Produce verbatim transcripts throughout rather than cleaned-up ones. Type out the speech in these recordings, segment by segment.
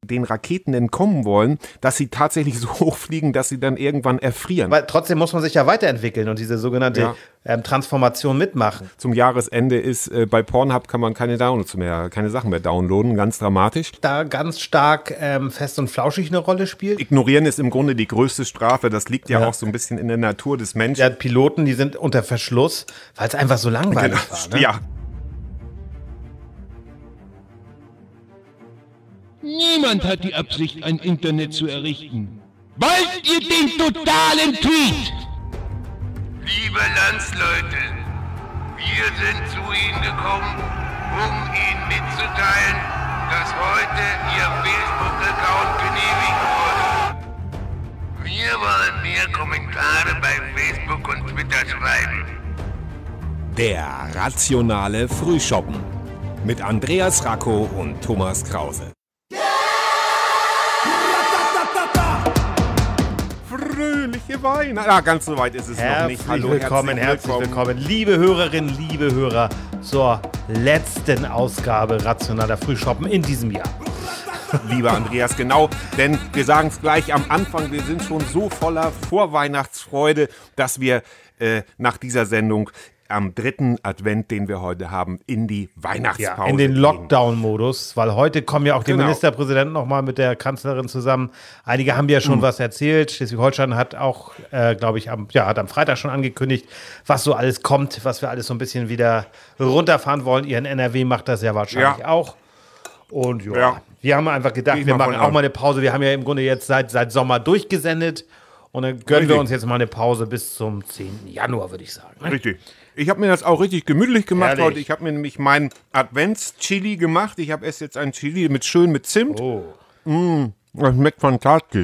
den Raketen entkommen wollen, dass sie tatsächlich so hochfliegen, dass sie dann irgendwann erfrieren. Aber trotzdem muss man sich ja weiterentwickeln und diese sogenannte ja. ähm, Transformation mitmachen. Zum Jahresende ist äh, bei Pornhub kann man keine Downloads mehr, keine Sachen mehr downloaden, ganz dramatisch. Da ganz stark ähm, fest und flauschig eine Rolle spielt. Ignorieren ist im Grunde die größte Strafe, das liegt ja, ja. auch so ein bisschen in der Natur des Menschen. Ja, Piloten, die sind unter Verschluss, weil es einfach so langweilig genau. war. Ne? Ja. Niemand hat die Absicht, ein Internet zu errichten. Wollt ihr den totalen Tweet? Liebe Landsleute, wir sind zu Ihnen gekommen, um Ihnen mitzuteilen, dass heute Ihr Facebook-Account genehmigt wurde. Wir wollen mehr Kommentare bei Facebook und Twitter schreiben. Der rationale Frühschoppen mit Andreas Racco und Thomas Krause. Fröhliche Weihnachten. Ja, ganz so weit ist es herzlich noch nicht. Hallo, willkommen, herzlich willkommen. herzlich willkommen, liebe Hörerinnen, liebe Hörer, zur letzten Ausgabe Rationaler Frühschoppen in diesem Jahr. Lieber Andreas, genau, denn wir sagen es gleich am Anfang, wir sind schon so voller Vorweihnachtsfreude, dass wir äh, nach dieser Sendung am dritten Advent, den wir heute haben, in die Weihnachtspause ja, in den Lockdown-Modus, weil heute kommen ja auch die genau. Ministerpräsidenten nochmal mit der Kanzlerin zusammen. Einige haben ja schon mhm. was erzählt. Schleswig-Holstein hat auch, äh, glaube ich, am, ja, hat am Freitag schon angekündigt, was so alles kommt, was wir alles so ein bisschen wieder runterfahren wollen. Ihr in N R W macht das ja wahrscheinlich ja. auch. Und ja, ja, wir haben einfach gedacht, ich wir mach machen auch mal eine Pause. Wir haben ja im Grunde jetzt seit, seit Sommer durchgesendet. Und dann gönnen Richtig. wir uns jetzt mal eine Pause bis zum zehnten Januar, würde ich sagen. Ne? Richtig. Ich habe mir das auch richtig gemütlich gemacht Herrlich. heute. Ich habe mir nämlich meinen Advents-Chili gemacht. Ich habe erst jetzt einen Chili mit schön mit Zimt. Oh. Mmh, das schmeckt fantastisch.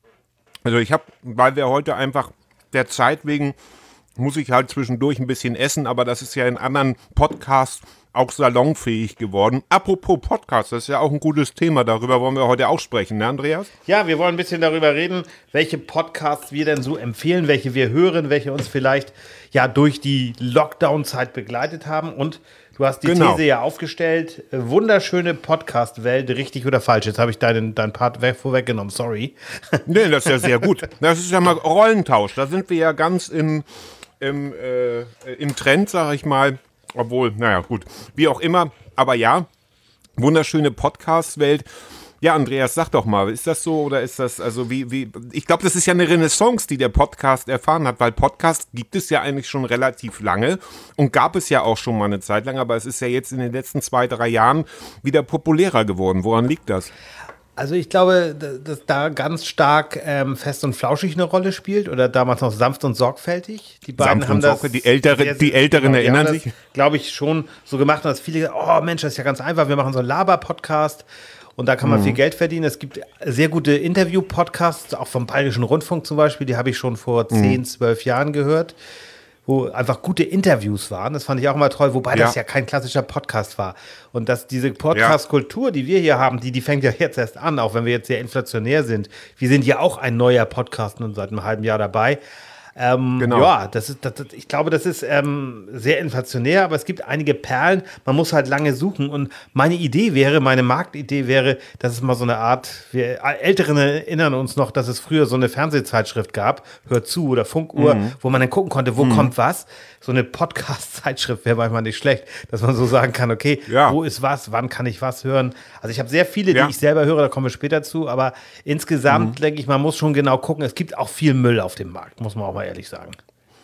Also ich habe, weil wir heute einfach der Zeit wegen, muss ich halt zwischendurch ein bisschen essen, aber das ist ja in anderen Podcasts auch salonfähig geworden. Apropos Podcast, das ist ja auch ein gutes Thema, darüber wollen wir heute auch sprechen, ne Andreas? Ja, wir wollen ein bisschen darüber reden, welche Podcasts wir denn so empfehlen, welche wir hören, welche uns vielleicht ja durch die Lockdown-Zeit begleitet haben. Und du hast die genau. These ja aufgestellt, wunderschöne Podcast-Welt, richtig oder falsch? Jetzt habe ich deinen, deinen Part weg, vorweggenommen, sorry. Nee, das ist ja sehr gut. Das ist ja mal Rollentausch, da sind wir ja ganz im, im, äh, im Trend, sag ich mal. Obwohl, naja, gut, wie auch immer. Aber ja, wunderschöne Podcast-Welt. Ja, Andreas, sag doch mal, ist das so oder ist das, also wie, wie, ich glaube, das ist ja eine Renaissance, die der Podcast erfahren hat, weil Podcast gibt es ja eigentlich schon relativ lange und gab es ja auch schon mal eine Zeit lang, aber es ist ja jetzt in den letzten zwei, drei Jahren wieder populärer geworden. Woran liegt das? Also ich glaube, dass da ganz stark ähm, fest und flauschig eine Rolle spielt oder damals noch sanft und sorgfältig. Die beiden sanft haben und das sorgfältig, die, Ältere, sehr, die Älteren genau, erinnern die haben sich. Glaube ich schon so gemacht, dass viele gesagt, oh Mensch, das ist ja ganz einfach, wir machen so einen Laber-Podcast und da kann man mhm. viel Geld verdienen. Es gibt sehr gute Interview-Podcasts, auch vom Bayerischen Rundfunk zum Beispiel, die habe ich schon vor zehn, mhm. zwölf Jahren gehört, wo einfach gute Interviews waren. Das fand ich auch immer toll, wobei ja. das ja kein klassischer Podcast war. Und dass diese Podcast-Kultur, die wir hier haben, die, die fängt ja jetzt erst an, auch wenn wir jetzt sehr inflationär sind. Wir sind ja auch ein neuer Podcast und seit einem halben Jahr dabei. Ähm, genau. Ja, das ist, das, ich glaube, das ist ähm, sehr inflationär, aber es gibt einige Perlen, man muss halt lange suchen und meine Idee wäre, meine Marktidee wäre, dass es mal so eine Art, wir Älteren erinnern uns noch, dass es früher so eine Fernsehzeitschrift gab, Hör zu oder Funkuhr, mhm. wo man dann gucken konnte, wo mhm. kommt was. So eine Podcast-Zeitschrift wäre manchmal nicht schlecht, dass man so sagen kann, okay, ja. wo ist was, wann kann ich was hören. Also ich habe sehr viele, ja. die ich selber höre, da kommen wir später zu, aber insgesamt mhm. denke ich, man muss schon genau gucken, es gibt auch viel Müll auf dem Markt, muss man auch mal ehrlich sagen.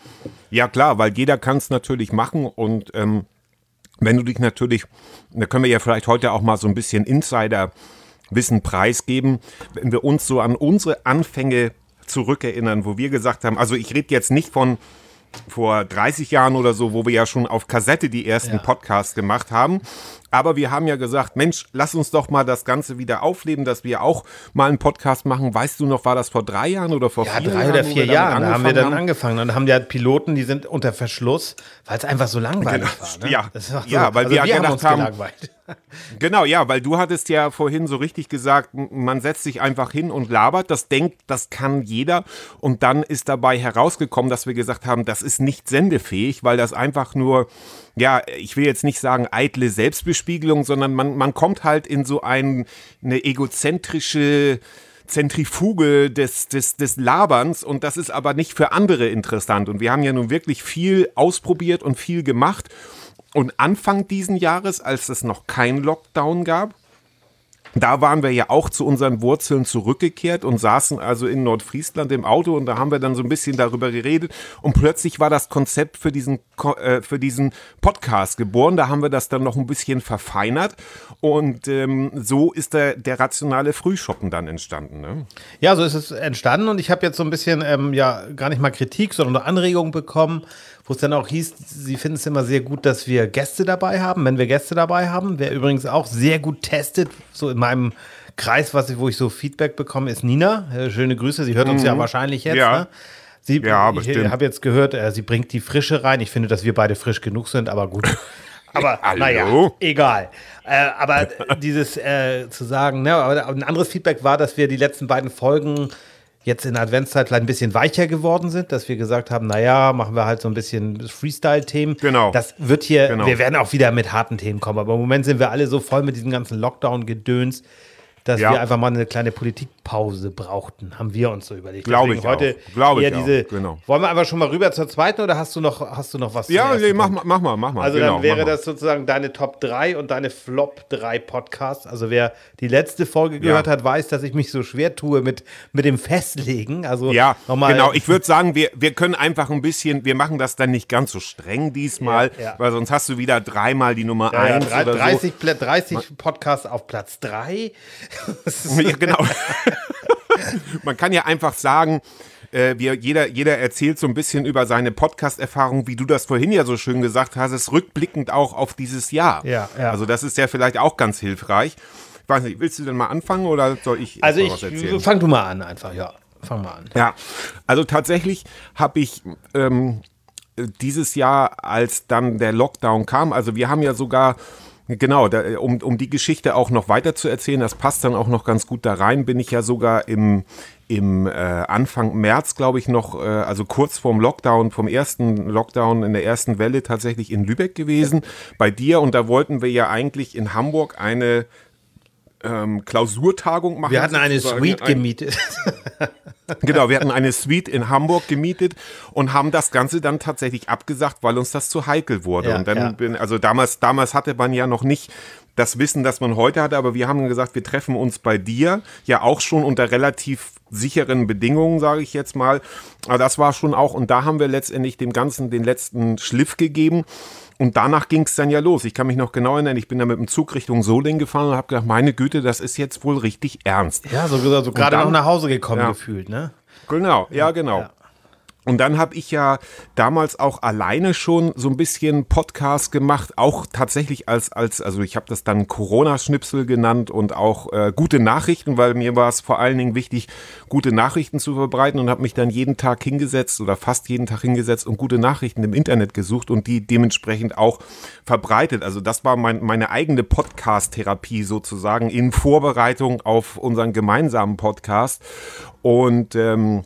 Ja klar, weil jeder kann es natürlich machen und ähm, wenn du dich natürlich, da können wir ja vielleicht heute auch mal so ein bisschen Insider-Wissen preisgeben, wenn wir uns so an unsere Anfänge zurückerinnern, wo wir gesagt haben, also ich rede jetzt nicht von vor dreißig Jahren oder so, wo wir ja schon auf Kassette die ersten ja. Podcasts gemacht haben. Aber wir haben ja gesagt, Mensch, lass uns doch mal das Ganze wieder aufleben, dass wir auch mal einen Podcast machen. Weißt du noch, war das vor drei Jahren oder vor ja, vier drei Jahren? oder vier Jahren, da haben wir dann haben? angefangen. Und dann haben die halt Piloten, die sind unter Verschluss, weil es einfach so langweilig genau. war. Ne? Ja, das war so, ja, weil also wir, wir gedacht haben, haben, genau, ja, weil du hattest ja vorhin so richtig gesagt, man setzt sich einfach hin und labert, das denkt, das kann jeder. Und dann ist dabei herausgekommen, dass wir gesagt haben, das ist nicht sendefähig, weil das einfach nur, ja, ich will jetzt nicht sagen eitle Selbstbestätigung Tagesspiegelung, sondern man, man kommt halt in so ein, eine egozentrische Zentrifuge des, des, des Laberns und das ist aber nicht für andere interessant. Und wir haben ja nun wirklich viel ausprobiert und viel gemacht. Und Anfang diesen Jahres, als es noch kein Lockdown gab, da waren wir ja auch zu unseren Wurzeln zurückgekehrt und saßen also in Nordfriesland im Auto und da haben wir dann so ein bisschen darüber geredet und plötzlich war das Konzept für diesen, äh, für diesen Podcast geboren. Da haben wir das dann noch ein bisschen verfeinert und ähm, so ist der, der rationale Frühschoppen dann entstanden. Ne? Ja, so ist es entstanden und ich habe jetzt so ein bisschen, ähm, ja, gar nicht mal Kritik, sondern Anregungen bekommen, wo es dann auch hieß, sie finden es immer sehr gut, dass wir Gäste dabei haben, wenn wir Gäste dabei haben. Wer übrigens auch sehr gut testet, so in meinem Kreis, was ich, wo ich so Feedback bekomme, ist Nina. Äh, schöne Grüße, sie hört uns mhm. ja wahrscheinlich jetzt. Ja, ne? sie, ja ich bestimmt. habe jetzt gehört, äh, sie bringt die Frische rein. Ich finde, dass wir beide frisch genug sind, aber gut. Aber naja, egal. Äh, aber dieses äh, zu sagen, ne, aber ein anderes Feedback war, dass wir die letzten beiden Folgen jetzt in der Adventszeit vielleicht ein bisschen weicher geworden sind, dass wir gesagt haben, naja, machen wir halt so ein bisschen Freestyle-Themen. Genau. Das wird hier, genau. Wir werden auch wieder mit harten Themen kommen, aber im Moment sind wir alle so voll mit diesem ganzen Lockdown-Gedöns, dass ja. wir einfach mal eine kleine Politikpause brauchten, haben wir uns so überlegt. Glaube ich heute auch. Glaube eher ich diese, auch. Genau. Wollen wir einfach schon mal rüber zur zweiten oder hast du noch, hast du noch was? Ja, nee, mach, mach mal, mach mal. Also genau, dann wäre das sozusagen deine Top drei und deine Flop drei Podcasts. Also wer die letzte Folge gehört ja. hat, weiß, dass ich mich so schwer tue mit, mit dem Festlegen. Also ja, nochmal. Genau. Ich würde sagen, wir, wir können einfach ein bisschen, wir machen das dann nicht ganz so streng diesmal, ja, ja. weil sonst hast du wieder dreimal die Nummer ja, eins ja, oder dreißig, so. dreißig Podcasts auf Platz drei. Ja, genau. Man kann ja einfach sagen, äh, wir, jeder, jeder erzählt so ein bisschen über seine Podcast-Erfahrung, wie du das vorhin ja so schön gesagt hast, ist rückblickend auch auf dieses Jahr. Ja, ja. Also das ist ja vielleicht auch ganz hilfreich. Ich weiß nicht, willst du denn mal anfangen oder soll ich Also mal was ich, erzählen? fang du mal an einfach, ja. Fang mal an. Ja, also tatsächlich habe ich ähm, dieses Jahr, als dann der Lockdown kam, also wir haben ja sogar Genau, da, um, um die Geschichte auch noch weiter zu erzählen, das passt dann auch noch ganz gut da rein, bin ich ja sogar im, im äh, Anfang März, glaube ich, noch, äh, also kurz vorm Lockdown, vom ersten Lockdown in der ersten Welle tatsächlich in Lübeck gewesen, bei dir. Und da wollten wir ja eigentlich in Hamburg eine ähm, Klausurtagung machen. Wir hatten eine sozusagen. Suite gemietet. Genau, wir hatten eine Suite in Hamburg gemietet und haben das Ganze dann tatsächlich abgesagt, weil uns das zu heikel wurde. Ja, und dann ja. bin, also damals, damals hatte man ja noch nicht das Wissen, das man heute hatte, aber wir haben gesagt, wir treffen uns bei dir, ja auch schon unter relativ sicheren Bedingungen, sage ich jetzt mal. Aber das war schon auch, und da haben wir letztendlich dem Ganzen den letzten Schliff gegeben. Und danach ging es dann ja los. Ich kann mich noch genau erinnern, ich bin da mit dem Zug Richtung Solingen gefahren und habe gedacht, meine Güte, das ist jetzt wohl richtig ernst. Ja, so, so gerade dann, noch nach Hause gekommen ja. gefühlt, ne? Genau, ja, genau. Ja. Und dann habe ich ja damals auch alleine schon so ein bisschen Podcast gemacht, auch tatsächlich als, als also ich habe das dann Corona-Schnipsel genannt und auch äh, gute Nachrichten, weil mir war es vor allen Dingen wichtig, gute Nachrichten zu verbreiten und habe mich dann jeden Tag hingesetzt oder fast jeden Tag hingesetzt und gute Nachrichten im Internet gesucht und die dementsprechend auch verbreitet. Also das war mein, meine eigene Podcast-Therapie sozusagen in Vorbereitung auf unseren gemeinsamen Podcast und ähm,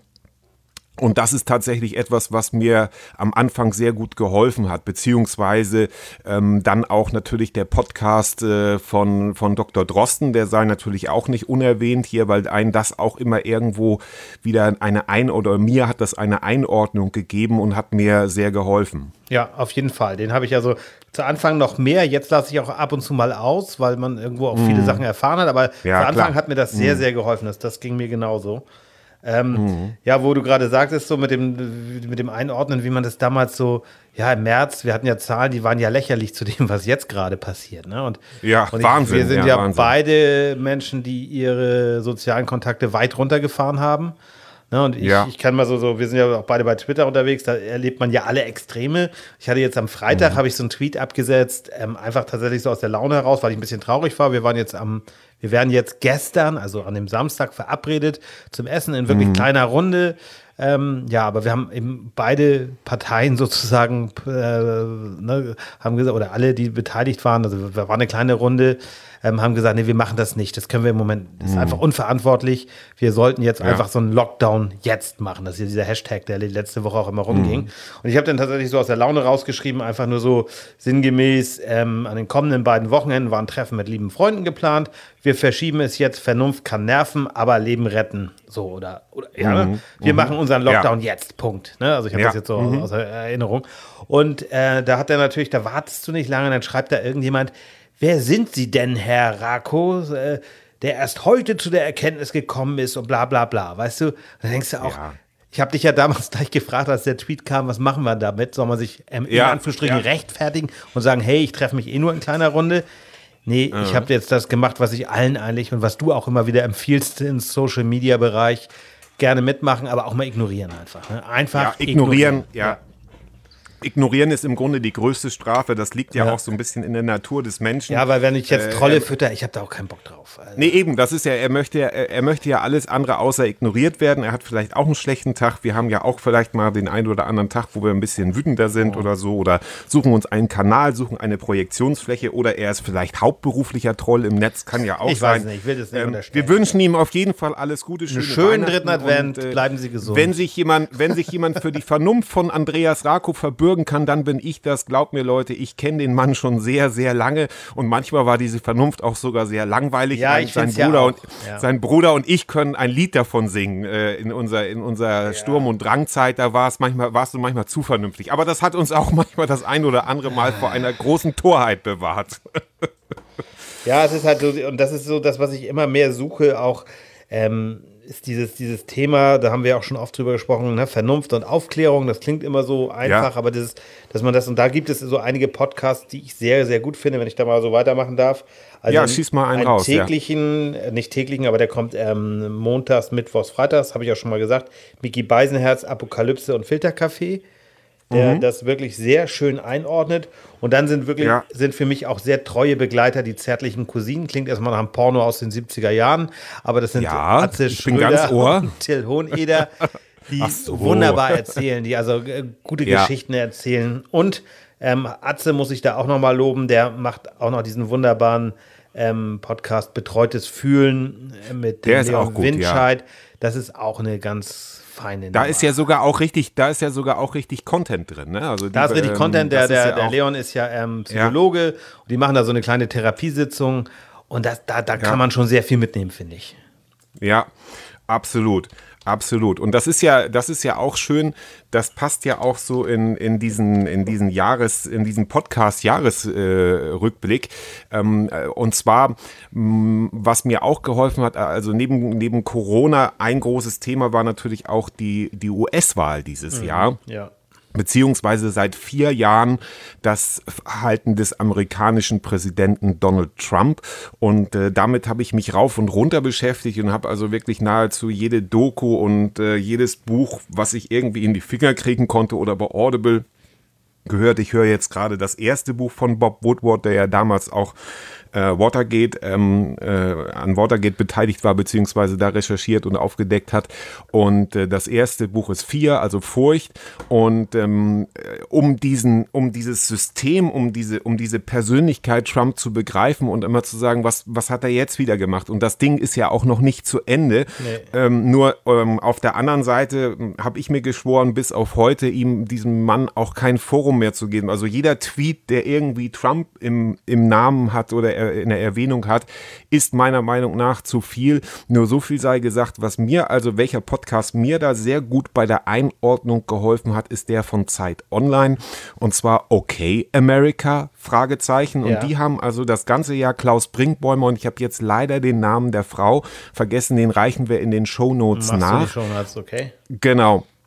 Und das ist tatsächlich etwas, was mir am Anfang sehr gut geholfen hat, beziehungsweise ähm, dann auch natürlich der Podcast äh, von, von Doktor Drosten, der sei natürlich auch nicht unerwähnt hier, weil einen das auch immer irgendwo wieder eine Ein- oder mir hat das eine Einordnung gegeben und hat mir sehr geholfen. Ja, auf jeden Fall. Den habe ich also zu Anfang noch mehr. Jetzt lasse ich auch ab und zu mal aus, weil man irgendwo auch viele mm. Sachen erfahren hat. Aber ja, zu Anfang klar. hat mir das sehr, mm. sehr geholfen. Das, das ging mir genauso. Ähm, mhm. Ja, wo du gerade sagtest, so mit dem, mit dem Einordnen, wie man das damals so, ja, im März, wir hatten ja Zahlen, die waren ja lächerlich zu dem, was jetzt gerade passiert. Ne? Und, ja, und ich, Wahnsinn. Wir sind ja, ja Wahnsinn. beide Menschen, die ihre sozialen Kontakte weit runtergefahren haben. Ne? Und ich, ja. ich kann mal so, so, wir sind ja auch beide bei Twitter unterwegs, da erlebt man ja alle Extreme. Ich hatte jetzt am Freitag, mhm. habe ich so einen Tweet abgesetzt, ähm, einfach tatsächlich so aus der Laune heraus, weil ich ein bisschen traurig war. Wir waren jetzt am Wir werden jetzt gestern, also an dem Samstag, verabredet zum Essen in wirklich Mhm. kleiner Runde. Ähm, ja, aber wir haben eben beide Parteien sozusagen, äh, ne, haben gesagt, oder alle, die beteiligt waren, also wir waren eine kleine Runde, ähm, haben gesagt, nee, wir machen das nicht. Das können wir im Moment, das ist einfach unverantwortlich. Wir sollten jetzt Ja. einfach so einen Lockdown jetzt machen. Das ist ja dieser Hashtag, der letzte Woche auch immer rumging. Und ich habe dann tatsächlich so aus der Laune rausgeschrieben, einfach nur so sinngemäß, ähm, an den kommenden beiden Wochenenden waren Treffen mit lieben Freunden geplant. Wir verschieben es jetzt, Vernunft kann nerven, aber Leben retten. So, oder, oder ja, ne? Wir machen unseren Lockdown jetzt, Punkt. Ne? Also ich habe Ja. das jetzt so aus der Erinnerung. Und äh, da hat er natürlich, da wartest du nicht lange, dann schreibt da irgendjemand, wer sind Sie denn, Herr Rako, äh, der erst heute zu der Erkenntnis gekommen ist und bla bla bla, weißt du? Dann denkst du auch, Ja. ich habe dich ja damals gleich gefragt, als der Tweet kam, was machen wir damit? Soll man sich ähm, in Ja, Anführungsstrichen ja. rechtfertigen und sagen, hey, ich treffe mich eh nur in kleiner Runde? Nee, ich habe jetzt das gemacht, was ich allen eigentlich und was du auch immer wieder empfiehlst im Social-Media-Bereich, gerne mitmachen, aber auch mal ignorieren einfach. Ne? Einfach Ja, ignorieren, ja. Ignorieren ist im Grunde die größte Strafe. Das liegt ja, Ja. auch so ein bisschen in der Natur des Menschen. Ja, weil wenn ich jetzt Äh, Trolle ähm, fütter, ich habe da auch keinen Bock drauf. Also, Nee, eben, das ist ja, er möchte ja, er er möchte ja alles andere außer ignoriert werden. Er hat vielleicht auch einen schlechten Tag. Wir haben ja auch vielleicht mal den einen oder anderen Tag, wo wir ein bisschen wütender sind oder so, oder suchen uns einen Kanal, suchen eine Projektionsfläche, oder er ist vielleicht hauptberuflicher Troll im Netz, kann ja auch Ich sein. weiß nicht, ich will das nicht Ähm, unterstellen. wir wünschen ihm auf jeden Fall alles Gute, schöne schönen Weihnachten dritten Advent, und, äh, bleiben Sie gesund. Wenn sich jemand, wenn sich jemand für die Vernunft von Andreas Rako verbürgen kann, dann bin ich das. Glaubt mir, Leute, ich kenne den Mann schon sehr, sehr lange und manchmal war diese Vernunft auch sogar sehr langweilig. Ja, Mein- ich sein find's ja Bruder auch. und Ja. sein Bruder und ich können ein Lied davon singen äh, in unserer in unserer Sturm- und Drangzeit. Da war es manchmal, warst du manchmal zu vernünftig. Aber das hat uns auch manchmal das ein oder andere Mal vor einer großen Torheit bewahrt. Ja, es ist halt so, und das ist so das, was ich immer mehr suche, auch ähm, ist dieses, dieses Thema, da haben wir auch schon oft drüber gesprochen, ne? Vernunft und Aufklärung, das klingt immer so einfach, Ja. aber das, dass man das, und da gibt es so einige Podcasts, die ich sehr, sehr gut finde, wenn ich da mal so weitermachen darf. Also Ja, schieß mal einen raus, ja. täglichen, äh, nicht täglichen, aber der kommt ähm, montags, mittwochs, freitags, habe ich auch schon mal gesagt, Micky Beisenherz, Apokalypse und Filterkaffee, der das wirklich sehr schön einordnet. Und dann sind wirklich, Ja. sind für mich auch sehr treue Begleiter die zärtlichen Cousinen. Klingt erstmal nach einem Porno aus den siebziger Jahren, aber das sind Ja, Atze ich bin Schröder ganz Ohr. und Till Hoheneder, die Ach so. wunderbar erzählen, die also äh, gute Ja. Geschichten erzählen. Und ähm, Atze muss ich da auch nochmal loben, der macht auch noch diesen wunderbaren ähm, Podcast Betreutes Fühlen äh, mit Der dem ist Leon auch gut, ja. Windscheid. Das ist auch eine ganz feine Da Nummer. ist ja sogar auch richtig, da ist ja sogar auch richtig Content drin. Ne? Also Da ist die, richtig ähm, Content. Der, das ist der, ja der auch- Leon ist ja ähm, Psychologe und die machen da so eine kleine Therapiesitzung und das, da, da kann man schon sehr viel mitnehmen, finde ich. Ja, absolut. Absolut. Und das ist ja, das ist ja auch schön, das passt ja auch so in, in diesen, in diesen Jahres, in diesen Podcast-Jahresrückblick. Äh, ähm, äh, und zwar, mh, was mir auch geholfen hat, also neben, neben Corona, ein großes Thema war natürlich auch die, die U S-Wahl dieses Jahr. Ja. Beziehungsweise seit vier Jahren das Verhalten des amerikanischen Präsidenten Donald Trump. Und äh, damit habe ich mich rauf und runter beschäftigt und habe also wirklich nahezu jede Doku und äh, jedes Buch, was ich irgendwie in die Finger kriegen konnte oder bei Audible gehört. Ich höre jetzt gerade das erste Buch von Bob Woodward, der ja damals auch äh, Watergate, ähm, äh, an Watergate beteiligt war, beziehungsweise da recherchiert und aufgedeckt hat. Und äh, das erste Buch ist Fear, also Furcht. Und ähm, um diesen, um dieses System, um diese, um diese Persönlichkeit Trump zu begreifen und immer zu sagen, was, was hat er jetzt wieder gemacht? Und das Ding ist ja auch noch nicht zu Ende. Nee. Ähm, nur ähm, auf der anderen Seite habe ich mir geschworen, bis auf heute ihm, diesem Mann, auch kein Forum mehr zu geben. Also jeder Tweet, der irgendwie Trump im, im Namen hat oder er, in der Erwähnung hat, ist meiner Meinung nach zu viel. Nur so viel sei gesagt, was mir, also welcher Podcast mir da sehr gut bei der Einordnung geholfen hat, ist der von Zeit Online. Und zwar Okay America, Fragezeichen. Und Ja. die haben also das ganze Jahr Klaus Brinkbäumer, und ich habe jetzt leider den Namen der Frau vergessen, den reichen wir in den Shownotes Machst nach. du die Shownotes, okay? Genau.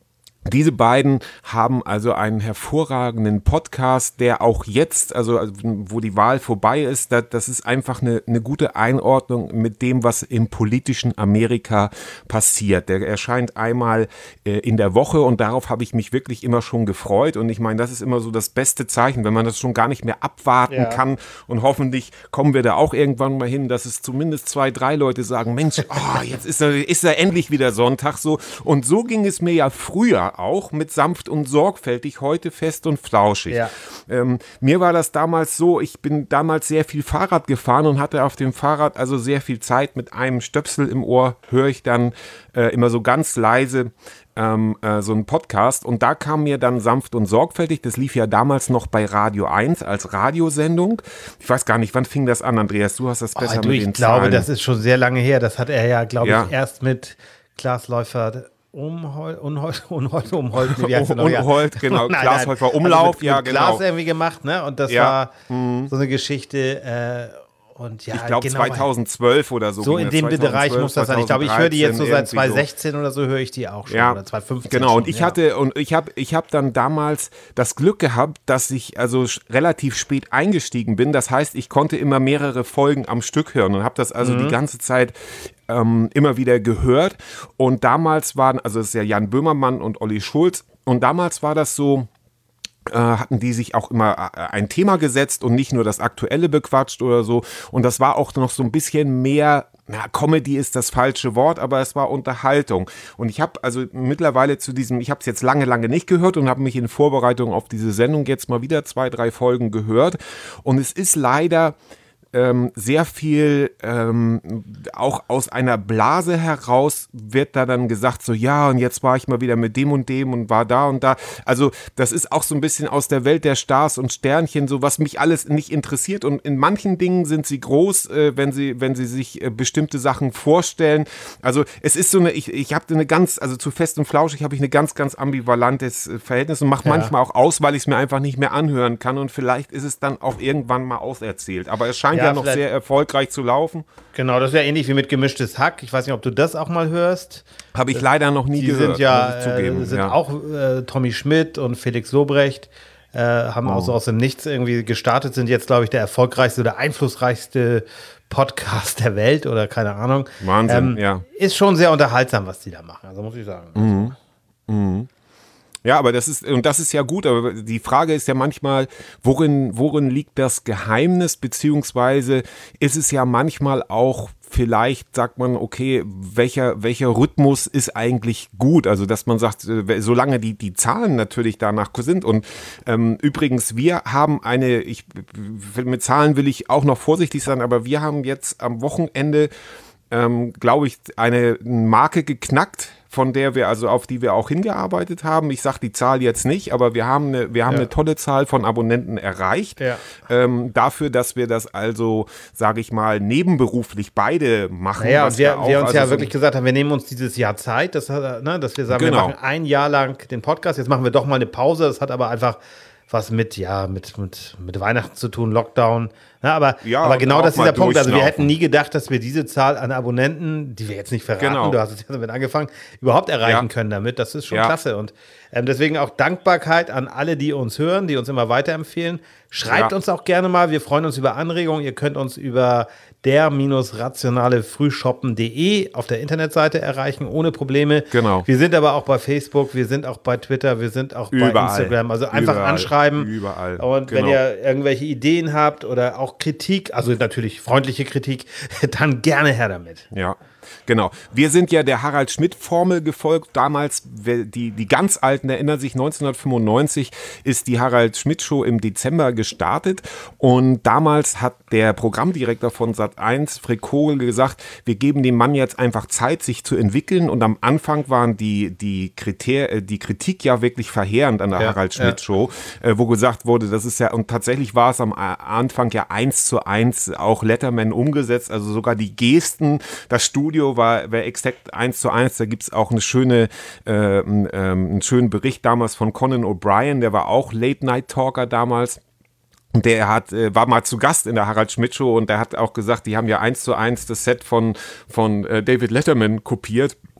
Diese beiden haben also einen hervorragenden Podcast, der auch jetzt, also wo die Wahl vorbei ist, das, das ist einfach eine, eine gute Einordnung mit dem, was im politischen Amerika passiert. Der erscheint einmal äh, in der Woche und darauf habe ich mich wirklich immer schon gefreut. Und ich meine, das ist immer so das beste Zeichen, wenn man das schon gar nicht mehr abwarten ja. kann. Und hoffentlich kommen wir da auch irgendwann mal hin, dass es zumindest zwei, drei Leute sagen, Mensch, oh, jetzt ist er, ist er endlich wieder Sonntag so. Und so ging es mir ja früher auch mit sanft und sorgfältig, heute fest und flauschig. Ja. Ähm, mir war das damals so, ich bin damals sehr viel Fahrrad gefahren und hatte auf dem Fahrrad also sehr viel Zeit mit einem Stöpsel im Ohr, höre ich dann äh, immer so ganz leise ähm, äh, so einen Podcast und da kam mir dann sanft und sorgfältig, das lief ja damals noch bei Radio eins als Radiosendung. Ich weiß gar nicht, wann fing das an, Andreas? Du hast das besser oh, mit den Ich glaube, Zahlen. Das ist schon sehr lange her. Das hat er ja, glaube ja. ich, erst mit Klaas Läufer Umholt, Unholt, Unholt, Umholt, wie heißt der noch? Unholt, genau, nein, Klaas Häufer Umlauf, also mit, ja, mit genau. Klaas irgendwie gemacht, ne? Und das ja. war mhm. so eine Geschichte, äh, und ja, ich glaube genau, zweitausendzwölf oder so. So in dem Bereich muss das sein. Ich glaube, ich höre die jetzt so seit zwanzig sechzehn so. Oder so, höre ich die auch schon. Ja, oder zwanzig fünfzehn genau. Schon, und ich ja. hatte, und ich habe ich hab dann damals das Glück gehabt, dass ich also relativ spät eingestiegen bin. Das heißt, ich konnte immer mehrere Folgen am Stück hören und habe das also mhm. die ganze Zeit ähm, immer wieder gehört. Und damals waren, also es ist ja Jan Böhmermann und Olli Schulz. Und damals war das so, Äh, hatten die sich auch immer ein Thema gesetzt und nicht nur das Aktuelle bequatscht oder so. Und das war auch noch so ein bisschen mehr, na, Comedy ist das falsche Wort, aber es war Unterhaltung. Und ich habe also mittlerweile zu diesem, ich habe es jetzt lange, lange nicht gehört und habe mich in Vorbereitung auf diese Sendung jetzt mal wieder zwei, drei Folgen gehört. Und es ist leider Ähm, sehr viel ähm, auch aus einer Blase heraus wird da dann gesagt, so ja, und jetzt war ich mal wieder mit dem und dem und war da und da. Also das ist auch so ein bisschen aus der Welt der Stars und Sternchen, so was mich alles nicht interessiert. Und in manchen Dingen sind sie groß, äh, wenn sie, wenn sie sich äh, bestimmte Sachen vorstellen. Also es ist so eine, ich, ich habe eine ganz, also zu Fest und Flauschig habe ich eine ganz, ganz ambivalentes äh, Verhältnis und mache ja. manchmal auch aus, weil ich es mir einfach nicht mehr anhören kann. Und vielleicht ist es dann auch irgendwann mal auserzählt. Aber es scheint ja, ja noch sehr erfolgreich zu laufen. Genau, das ist ja ähnlich wie mit Gemischtes Hack. Ich weiß nicht, ob du das auch mal hörst. Habe ich leider noch nie die gehört. Sind ja, muss ich zugeben. Äh, sind ja. auch äh, Tommy Schmidt und Felix Lobrecht äh, haben oh. auch so aus dem Nichts irgendwie gestartet, sind jetzt, glaube ich, der erfolgreichste oder einflussreichste Podcast der Welt oder keine Ahnung. Wahnsinn, ähm, ja. Ist schon sehr unterhaltsam, was die da machen, also muss ich sagen. Mhm. Mhm. Ja, aber das ist, und das ist ja gut, aber die Frage ist ja manchmal, worin, worin liegt das Geheimnis, beziehungsweise ist es ja manchmal auch, vielleicht sagt man, okay, welcher, welcher Rhythmus ist eigentlich gut? Also, dass man sagt, solange die, die Zahlen natürlich danach sind. Und ähm, übrigens, wir haben eine, ich, mit Zahlen will ich auch noch vorsichtig sein, aber wir haben jetzt am Wochenende, ähm, glaube ich, eine Marke geknackt, von der wir, also auf die wir auch hingearbeitet haben. Ich sage die Zahl jetzt nicht, aber wir haben eine, wir haben ja. eine tolle Zahl von Abonnenten erreicht. Ja. Ähm, dafür, dass wir das also, sage ich mal, nebenberuflich beide machen. Ja, was wir, wir, auch, wir uns also ja so wirklich gesagt haben, wir nehmen uns dieses Jahr Zeit, das, ne, dass wir sagen, genau. wir machen ein Jahr lang den Podcast, jetzt machen wir doch mal eine Pause. Das hat aber einfach was mit, ja, mit, mit, mit Weihnachten zu tun, Lockdown. Ja, aber, ja, aber genau das ist dieser Punkt. Also wir durchlaufen. hätten nie gedacht, dass wir diese Zahl an Abonnenten, die wir jetzt nicht verraten, Genau. du hast es ja damit angefangen, überhaupt erreichen Ja. können damit. Das ist schon Ja. klasse. Und ähm, deswegen auch Dankbarkeit an alle, die uns hören, die uns immer weiterempfehlen. Schreibt Ja. uns auch gerne mal. Wir freuen uns über Anregungen. Ihr könnt uns über der rationale frühshoppen punkt de auf der Internetseite erreichen, ohne Probleme. Genau. Wir sind aber auch bei Facebook, wir sind auch bei Twitter, wir sind auch Überall. bei Instagram. Also einfach Überall. anschreiben. Überall. Und Genau. wenn ihr irgendwelche Ideen habt oder auch Kritik, also natürlich freundliche Kritik, dann gerne her damit. Ja, genau. Wir sind ja der Harald-Schmidt-Formel gefolgt. Damals, die, die ganz Alten erinnern sich, neunzehnhundertfünfundneunzig ist die Harald-Schmidt-Show im Dezember gestartet. Und damals hat der Programmdirektor von Sat eins, Frick Kogel, gesagt, wir geben dem Mann jetzt einfach Zeit, sich zu entwickeln. Und am Anfang waren die, die, Kriter- die Kritik ja wirklich verheerend an der Ja, Harald-Schmidt-Show, ja. äh, wo gesagt wurde, das ist ja, und tatsächlich war es am Anfang ja eins zu eins auch Letterman umgesetzt, also sogar die Gesten, das Studio war, war exakt eins zu eins, da gibt es auch eine schöne, äh, ähm, einen schönen Bericht damals von Conan O'Brien, der war auch Late-Night-Talker damals. Und der hat, äh, war mal zu Gast in der Harald-Schmidt-Show und der hat auch gesagt, die haben ja eins zu eins das Set von, von äh, David Letterman kopiert.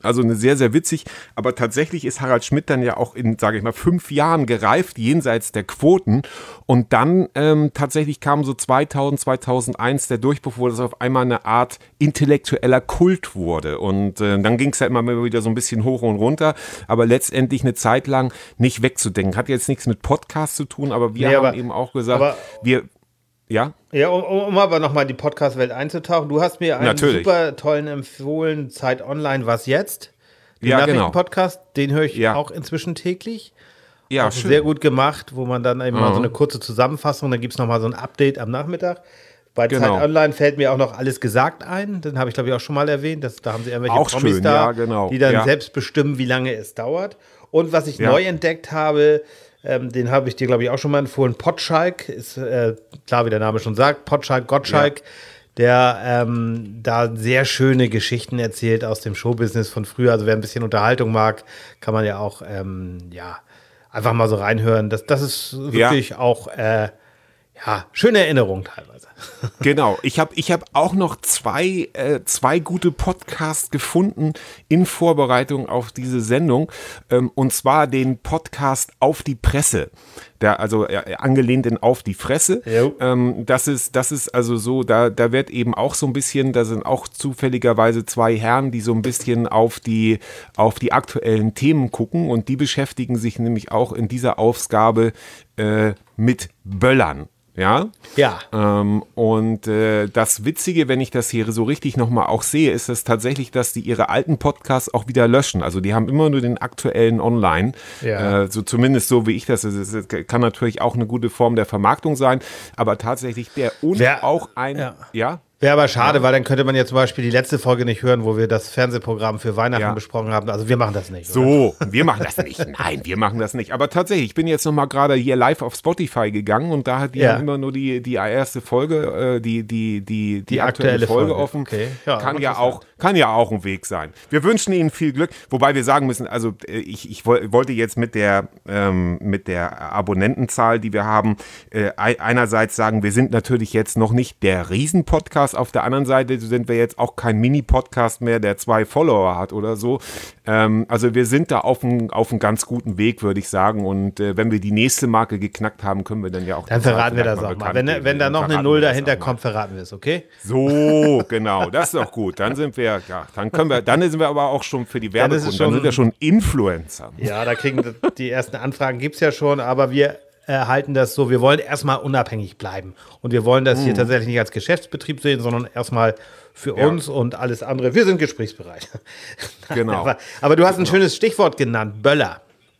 Also eine sehr, sehr witzig. Aber tatsächlich ist Harald Schmidt dann ja auch in, sage ich mal, fünf Jahren gereift, jenseits der Quoten. Und dann ähm, tatsächlich kam so zweitausend, zweitausendeins der Durchbruch, wo das auf einmal eine Art intellektueller Kult wurde. Und äh, dann ging es halt immer wieder so ein bisschen hoch und runter. Aber letztendlich eine Zeit lang nicht wegzudenken. Hat jetzt nichts mit Podcast zu tun, aber wir Nee, haben aber- eben auch gesagt, aber- wir, ja, Ja, um, um aber nochmal in die Podcast-Welt einzutauchen. Du hast mir einen Natürlich. super tollen empfohlen, Zeit Online, was jetzt? Den Ja, genau. Nachrichten-Podcast, den höre ich Ja. auch inzwischen täglich. ja, Auch schön. sehr gut gemacht, wo man dann eben mal Mhm. so eine kurze Zusammenfassung, dann gibt es nochmal so ein Update am Nachmittag. Bei Genau. Zeit Online fällt mir auch noch alles gesagt ein. Den habe ich, glaube ich, auch schon mal erwähnt. Das, da haben sie irgendwelche Auch Promis schön, da, ja, genau. die dann Ja. selbst bestimmen, wie lange es dauert. Und was ich Ja. neu entdeckt habe, ähm, den habe ich dir, glaube ich, auch schon mal empfohlen. Potschalk ist, äh, klar, wie der Name schon sagt, Potschalk, Gottschalk, der ähm, da sehr schöne Geschichten erzählt aus dem Showbusiness von früher. Also wer ein bisschen Unterhaltung mag, kann man ja auch, ähm, ja, einfach mal so reinhören. Das, das ist wirklich auch, äh, ja, schöne Erinnerung teilweise. Genau, ich habe ich hab auch noch zwei, äh, zwei gute Podcasts gefunden in Vorbereitung auf diese Sendung, ähm, und zwar den Podcast Auf die Presse, der, also äh, angelehnt in Auf die Fresse. Jo. Ähm, das ist, das ist also so, da, da wird eben auch so ein bisschen, da sind auch zufälligerweise zwei Herren, die so ein bisschen auf die, auf die aktuellen Themen gucken, und die beschäftigen sich nämlich auch in dieser Ausgabe äh, mit Böllern. Ja, Ja. ähm, und äh, das Witzige, wenn ich das hier so richtig nochmal auch sehe, ist es tatsächlich, dass die ihre alten Podcasts auch wieder löschen. Also die haben immer nur den aktuellen online, Ja. äh, so zumindest so wie ich das. Es ist- es kann natürlich auch eine gute Form der Vermarktung sein, aber tatsächlich der und Wer- auch ein, ja. ja, Wäre aber schade, weil dann könnte man ja zum Beispiel die letzte Folge nicht hören, wo wir das Fernsehprogramm für Weihnachten Ja. besprochen haben. Also wir machen das nicht. Oder? So, wir machen das nicht. Nein, wir machen das nicht. Aber tatsächlich, ich bin jetzt nochmal gerade hier live auf Spotify gegangen, und da hat die Ja. haben immer nur die, die erste Folge, äh, die, die, die, die, Die aktuelle, aktuelle Folge, Folge. offen. Okay. Ja, kann, ja interessant. auch, kann ja auch ein Weg sein. Wir wünschen Ihnen viel Glück, wobei wir sagen müssen, also äh, ich, ich woll- wollte jetzt mit der, ähm, mit der Abonnentenzahl, die wir haben, äh, ei- einerseits sagen, wir sind natürlich jetzt noch nicht der Riesen-Podcast, auf der anderen Seite sind wir jetzt auch kein Mini-Podcast mehr, der zwei Follower hat oder so. Ähm, also wir sind da auf einem auf einem ganz guten Weg, würde ich sagen. Und äh, wenn wir die nächste Marke geknackt haben, können wir dann ja auch Dann die Zahl verraten wir vielleicht das auch mal. bekannt Wenn, geben. wenn da Dann noch eine verraten Null wir das dahinter auch mal. kommt, verraten wir es, okay? So, genau, das ist doch gut. Dann sind wir, ja, dann können wir, dann sind wir aber auch schon für die Dann ist Werbekunden, es dann schon- sind wir schon Influencer. Ja, da kriegen die ersten Anfragen, gibt es ja schon, aber wir äh, halten das so, wir wollen erstmal unabhängig bleiben. Und wir wollen das hier tatsächlich nicht als Geschäftsbetrieb sehen, sondern erstmal für Ja. uns und alles andere. Wir sind gesprächsbereit. Genau. aber, aber du hast ein schönes Stichwort genannt, Böller.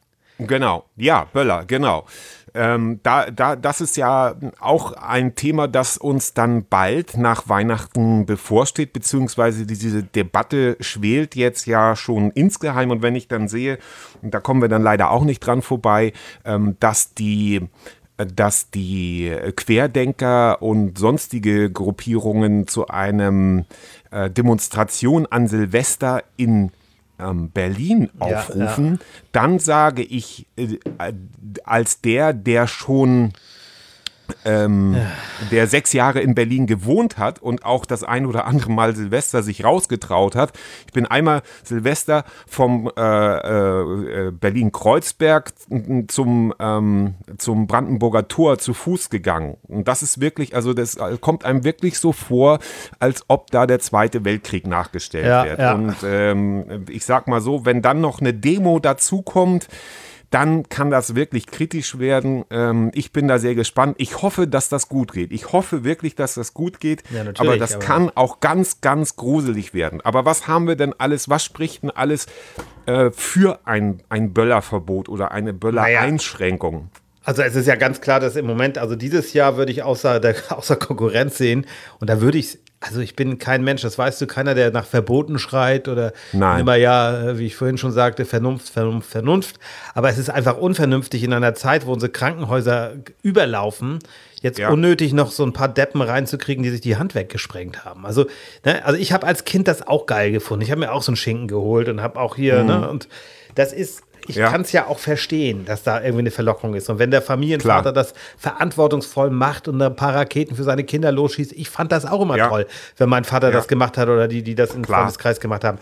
Genau, ja, Böller, genau. Ähm, da, da, das ist ja auch ein Thema, das uns dann bald nach Weihnachten bevorsteht, beziehungsweise diese Debatte schwelt jetzt ja schon insgeheim. Und wenn ich dann sehe, und da kommen wir dann leider auch nicht dran vorbei, ähm, dass die dass die Querdenker und sonstige Gruppierungen zu einem äh, Demonstration an Silvester in ähm, Berlin Ja, aufrufen, dann sage ich äh, als der, der schon ähm, der sechs Jahre in Berlin gewohnt hat und auch das ein oder andere Mal Silvester sich rausgetraut hat. Ich bin einmal Silvester vom äh, äh, Berlin-Kreuzberg zum, ähm, zum Brandenburger Tor zu Fuß gegangen. Und das ist wirklich, also das kommt einem wirklich so vor, als ob da der Zweite Weltkrieg nachgestellt Ja, wird. ja. Und ähm, ich sag mal so, wenn dann noch eine Demo dazukommt, dann kann das wirklich kritisch werden. Ähm, ich bin da sehr gespannt. Ich hoffe, dass das gut geht. Ich hoffe wirklich, dass das gut geht. Ja, natürlich, aber das aber- kann auch ganz, ganz gruselig werden. Aber was haben wir denn alles, was spricht denn alles äh, für ein, ein Böllerverbot oder eine Böllereinschränkung? Also es ist ja ganz klar, dass im Moment, also dieses Jahr würde ich außer, der, außer Konkurrenz sehen und da würde ich, also ich bin kein Mensch, das weißt du, keiner, der nach Verboten schreit oder Nein. immer ja, wie ich vorhin schon sagte, Vernunft, Vernunft, Vernunft, aber es ist einfach unvernünftig in einer Zeit, wo unsere Krankenhäuser überlaufen, jetzt Ja. unnötig noch so ein paar Deppen reinzukriegen, die sich die Hand weggesprengt haben. Also, ne, also ich habe als Kind das auch geil gefunden. Ich habe mir auch so einen Schinken geholt und habe auch hier, ne, und das ist, ich Ja. kann es ja auch verstehen, dass da irgendwie eine Verlockung ist. Und wenn der Familienvater Klar. das verantwortungsvoll macht und ein paar Raketen für seine Kinder losschießt, ich fand das auch immer Ja. toll, wenn mein Vater Ja. das gemacht hat oder die, die das im Klar. Freundeskreis gemacht haben.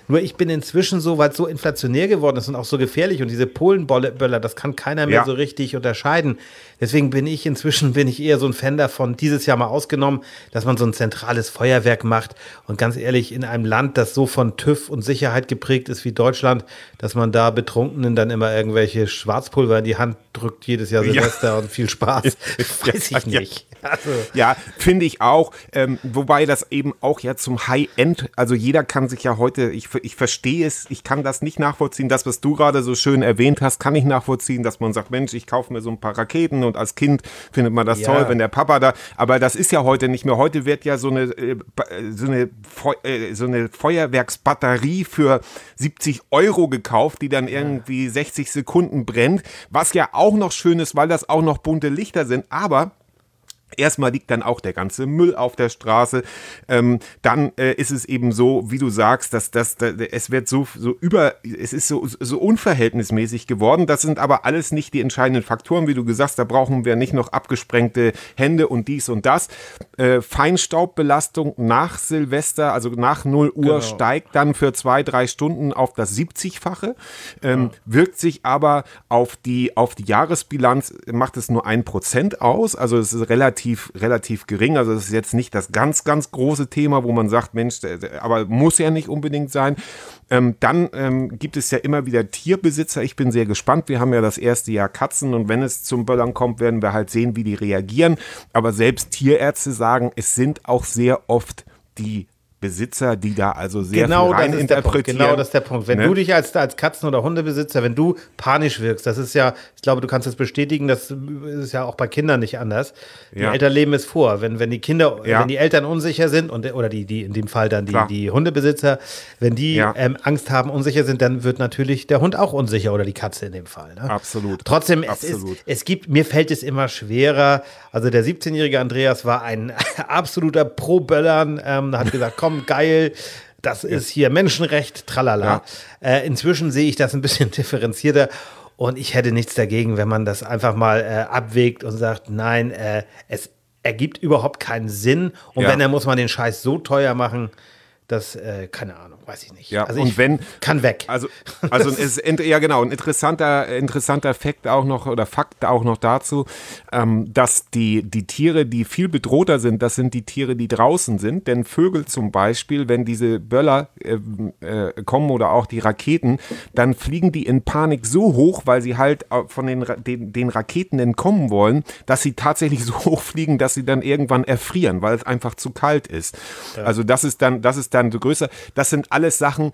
Nur ich bin inzwischen so, weil es so inflationär geworden ist und auch so gefährlich und diese Polenböller, das kann keiner mehr Ja. so richtig unterscheiden. Deswegen bin ich inzwischen bin ich eher so ein Fan davon, dieses Jahr mal ausgenommen, dass man so ein zentrales Feuerwerk macht. Und ganz ehrlich, in einem Land, das so von TÜV und Sicherheit geprägt ist wie Deutschland, dass man da Betrunkenen dann immer irgendwelche Schwarzpulver in die Hand drückt, jedes Jahr Silvester ja. und viel Spaß, weiß ich ja, nicht. Also. Ja, finde ich auch. Ähm, wobei das eben auch ja zum High-End, also jeder kann sich ja heute, ich, ich verstehe es, ich kann das nicht nachvollziehen. Das, was du gerade so schön erwähnt hast, kann ich nachvollziehen, dass man sagt, Mensch, ich kaufe mir so ein paar Raketen und als Kind findet man das ja. toll, wenn der Papa da, aber das ist ja heute nicht mehr. Heute wird ja so eine, äh, so eine, Feu- äh, so eine Feuerwerksbatterie für siebzig Euro gekauft, die dann irgendwie sechzig Sekunden brennt, was ja auch noch schön ist, weil das auch noch bunte Lichter sind, aber erstmal liegt dann auch der ganze Müll auf der Straße. Ähm, dann äh, ist es eben so, wie du sagst, dass das, da, es wird so, so über, es ist so, so unverhältnismäßig geworden. Das sind aber alles nicht die entscheidenden Faktoren, wie du gesagt hast. Da brauchen wir nicht noch abgesprengte Hände und dies und das. Äh, Feinstaubbelastung nach Silvester, also nach null Uhr, genau. steigt dann für zwei, drei Stunden auf das siebzigfache. Ähm, ja. Wirkt sich aber auf die, auf die Jahresbilanz, macht es nur ein Prozent aus. Also es ist relativ relativ gering, also das ist jetzt nicht das ganz, ganz große Thema, wo man sagt, Mensch, aber muss ja nicht unbedingt sein. Ähm, dann ähm, gibt es ja immer wieder Tierbesitzer, ich bin sehr gespannt, wir haben ja das erste Jahr Katzen und wenn es zum Böllern kommt, werden wir halt sehen, wie die reagieren, aber selbst Tierärzte sagen, es sind auch sehr oft die Besitzer, die da also sehr genau viel rein das ist der Punkt. interpretieren. Genau das ist der Punkt. Wenn ne? du dich als, als Katzen- oder Hundebesitzer, wenn du panisch wirkst, das ist ja, ich glaube, du kannst das bestätigen, das ist ja auch bei Kindern nicht anders. Die Ja. Eltern leben es vor. Wenn, wenn die Kinder, Ja. wenn die Eltern unsicher sind und, oder die, die in dem Fall dann die, die Hundebesitzer, wenn die Ja. ähm, Angst haben, unsicher sind, dann wird natürlich der Hund auch unsicher oder die Katze in dem Fall. Ne? Absolut. Trotzdem, es, Absolut. ist, es gibt, mir fällt es immer schwerer. Also der siebzehnjährige Andreas war ein absoluter Pro-Böllern, ähm, hat gesagt, komm, geil. Das ist hier Menschenrecht, tralala. Ja. Äh, inzwischen sehe ich das ein bisschen differenzierter und ich hätte nichts dagegen, wenn man das einfach mal äh, abwägt und sagt, nein, äh, es ergibt überhaupt keinen Sinn und ja. wenn, dann muss man den Scheiß so teuer machen, dass, äh, keine Ahnung, weiß ich nicht. Ja, also und ich wenn kann weg. Also, also es ist, ja genau, ein interessanter, interessanter Fakt auch noch oder Fakt auch noch dazu, ähm, dass die, die Tiere, die viel bedrohter sind, das sind die Tiere, die draußen sind. Denn Vögel zum Beispiel, wenn diese Böller äh, äh, kommen oder auch die Raketen, dann fliegen die in Panik so hoch, weil sie halt von den, den, den Raketen entkommen wollen, dass sie tatsächlich so hoch fliegen, dass sie dann irgendwann erfrieren, weil es einfach zu kalt ist. Ja. Also das ist dann, das ist dann größer. Das sind alles Sachen,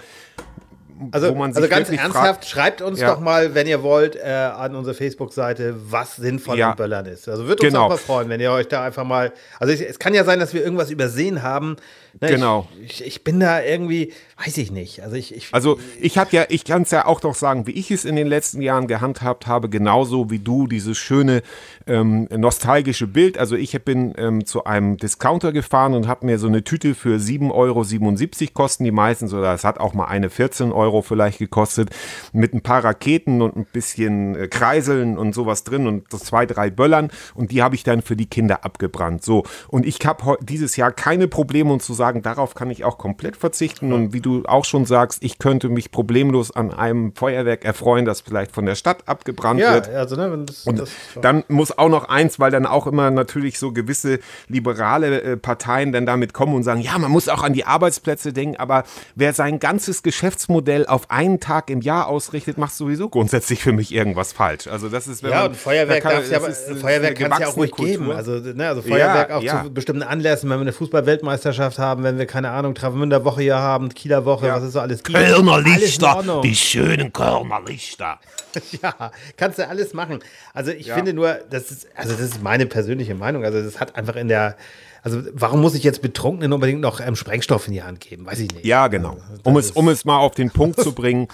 Also, wo man sich also ganz wirklich ernsthaft, fragt, schreibt uns ja. doch mal, wenn ihr wollt, äh, an unsere Facebook-Seite, was sinnvoll Ja. an Böllern ist. Also würde uns Genau. auch mal freuen, wenn ihr euch da einfach mal, also ich, es kann ja sein, dass wir irgendwas übersehen haben. Ne, Genau. Ich, ich, ich bin da irgendwie, weiß ich nicht. Also ich, ich Also ich habe ja, ich kann es ja auch doch sagen, wie ich es in den letzten Jahren gehandhabt habe, genauso wie du, dieses schöne ähm, nostalgische Bild. Also ich bin ähm, zu einem Discounter gefahren und habe mir so eine Tüte für sieben Euro siebenundsiebzig kosten die meistens, oder es hat auch mal eine vierzehn Euro vielleicht gekostet, mit ein paar Raketen und ein bisschen äh, Kreiseln und sowas drin und so zwei, drei Böllern und die habe ich dann für die Kinder abgebrannt. So, und ich habe dieses Jahr keine Probleme und zu sagen, darauf kann ich auch komplett verzichten und wie du auch schon sagst, ich könnte mich problemlos an einem Feuerwerk erfreuen, das vielleicht von der Stadt abgebrannt ja, wird. also ne, das, Und das, dann muss auch noch eins, weil dann auch immer natürlich so gewisse liberale äh, Parteien dann damit kommen und sagen, ja, man muss auch an die Arbeitsplätze denken, aber wer sein ganzes Geschäftsmodell auf einen Tag im Jahr ausrichtet, macht sowieso grundsätzlich für mich irgendwas falsch. Also das ist, wenn ja, man, und Feuerwerk kann, darf es ja, ist, ist Feuerwerk kann es ja auch ruhig gewachsene geben. Kultur. Also, ne, also Feuerwerk Ja, auch ja. zu bestimmten Anlässen, wenn wir eine Fußball-Weltmeisterschaft haben, wenn wir, keine Ahnung, Travemünder Woche hier haben, Kieler Woche, Ja. was es so alles gibt. Kölner Alles in Lichter, Ordnung. die schönen Kölner Lichter. Ja, kannst du alles machen. Also ich Ja. finde nur, das ist, also das ist meine persönliche Meinung. Also das hat einfach in der, also warum muss ich jetzt Betrunkenen unbedingt noch ähm, Sprengstoff in die Hand geben? Weiß ich nicht. Ja, genau. Also, Um das es, um es mal auf den Punkt zu bringen,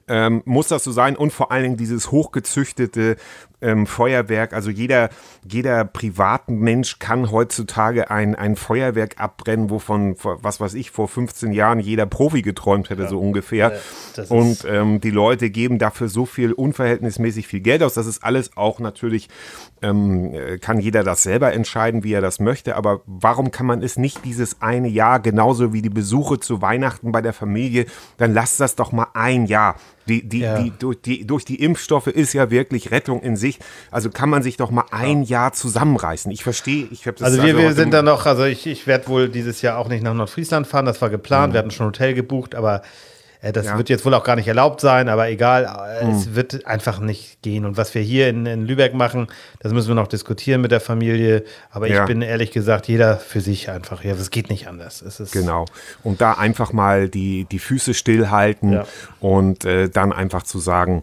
ähm, muss das so sein und vor allen Dingen dieses hochgezüchtete ähm, Feuerwerk, also jeder, jeder privaten Mensch kann heutzutage ein, ein Feuerwerk abbrennen, wovon, was weiß ich, vor fünfzehn Jahren jeder Profi geträumt hätte, ja. so ungefähr. Das und ähm, die Leute geben dafür so viel, unverhältnismäßig viel Geld aus. Das ist alles auch natürlich, ähm, kann jeder das selber entscheiden, wie er das möchte, aber warum kann man es nicht dieses eine Jahr, genauso wie die Besuche zu Weihnachten bei der Familie, dann lasst das doch mal ein Jahr. Die, die, ja. die, durch, die, durch die Impfstoffe ist ja wirklich Rettung in sich. Also kann man sich doch mal ein ja. Jahr zusammenreißen. Ich verstehe. Ich hab das also wir, also wir sind da noch, also ich, ich werde wohl dieses Jahr auch nicht nach Nordfriesland fahren, das war geplant. Mhm. Wir hatten schon ein Hotel gebucht, aber äh, das ja. wird jetzt wohl auch gar nicht erlaubt sein. Aber egal, äh, mhm. es wird einfach nicht gehen. Und was wir hier in, in Lübeck machen, das müssen wir noch diskutieren mit der Familie. Aber ja. ich bin ehrlich gesagt, jeder für sich einfach. Ja, es geht nicht anders. Es ist genau. Und da einfach mal die, die Füße stillhalten ja. und äh, dann einfach zu sagen,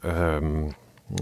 ähm,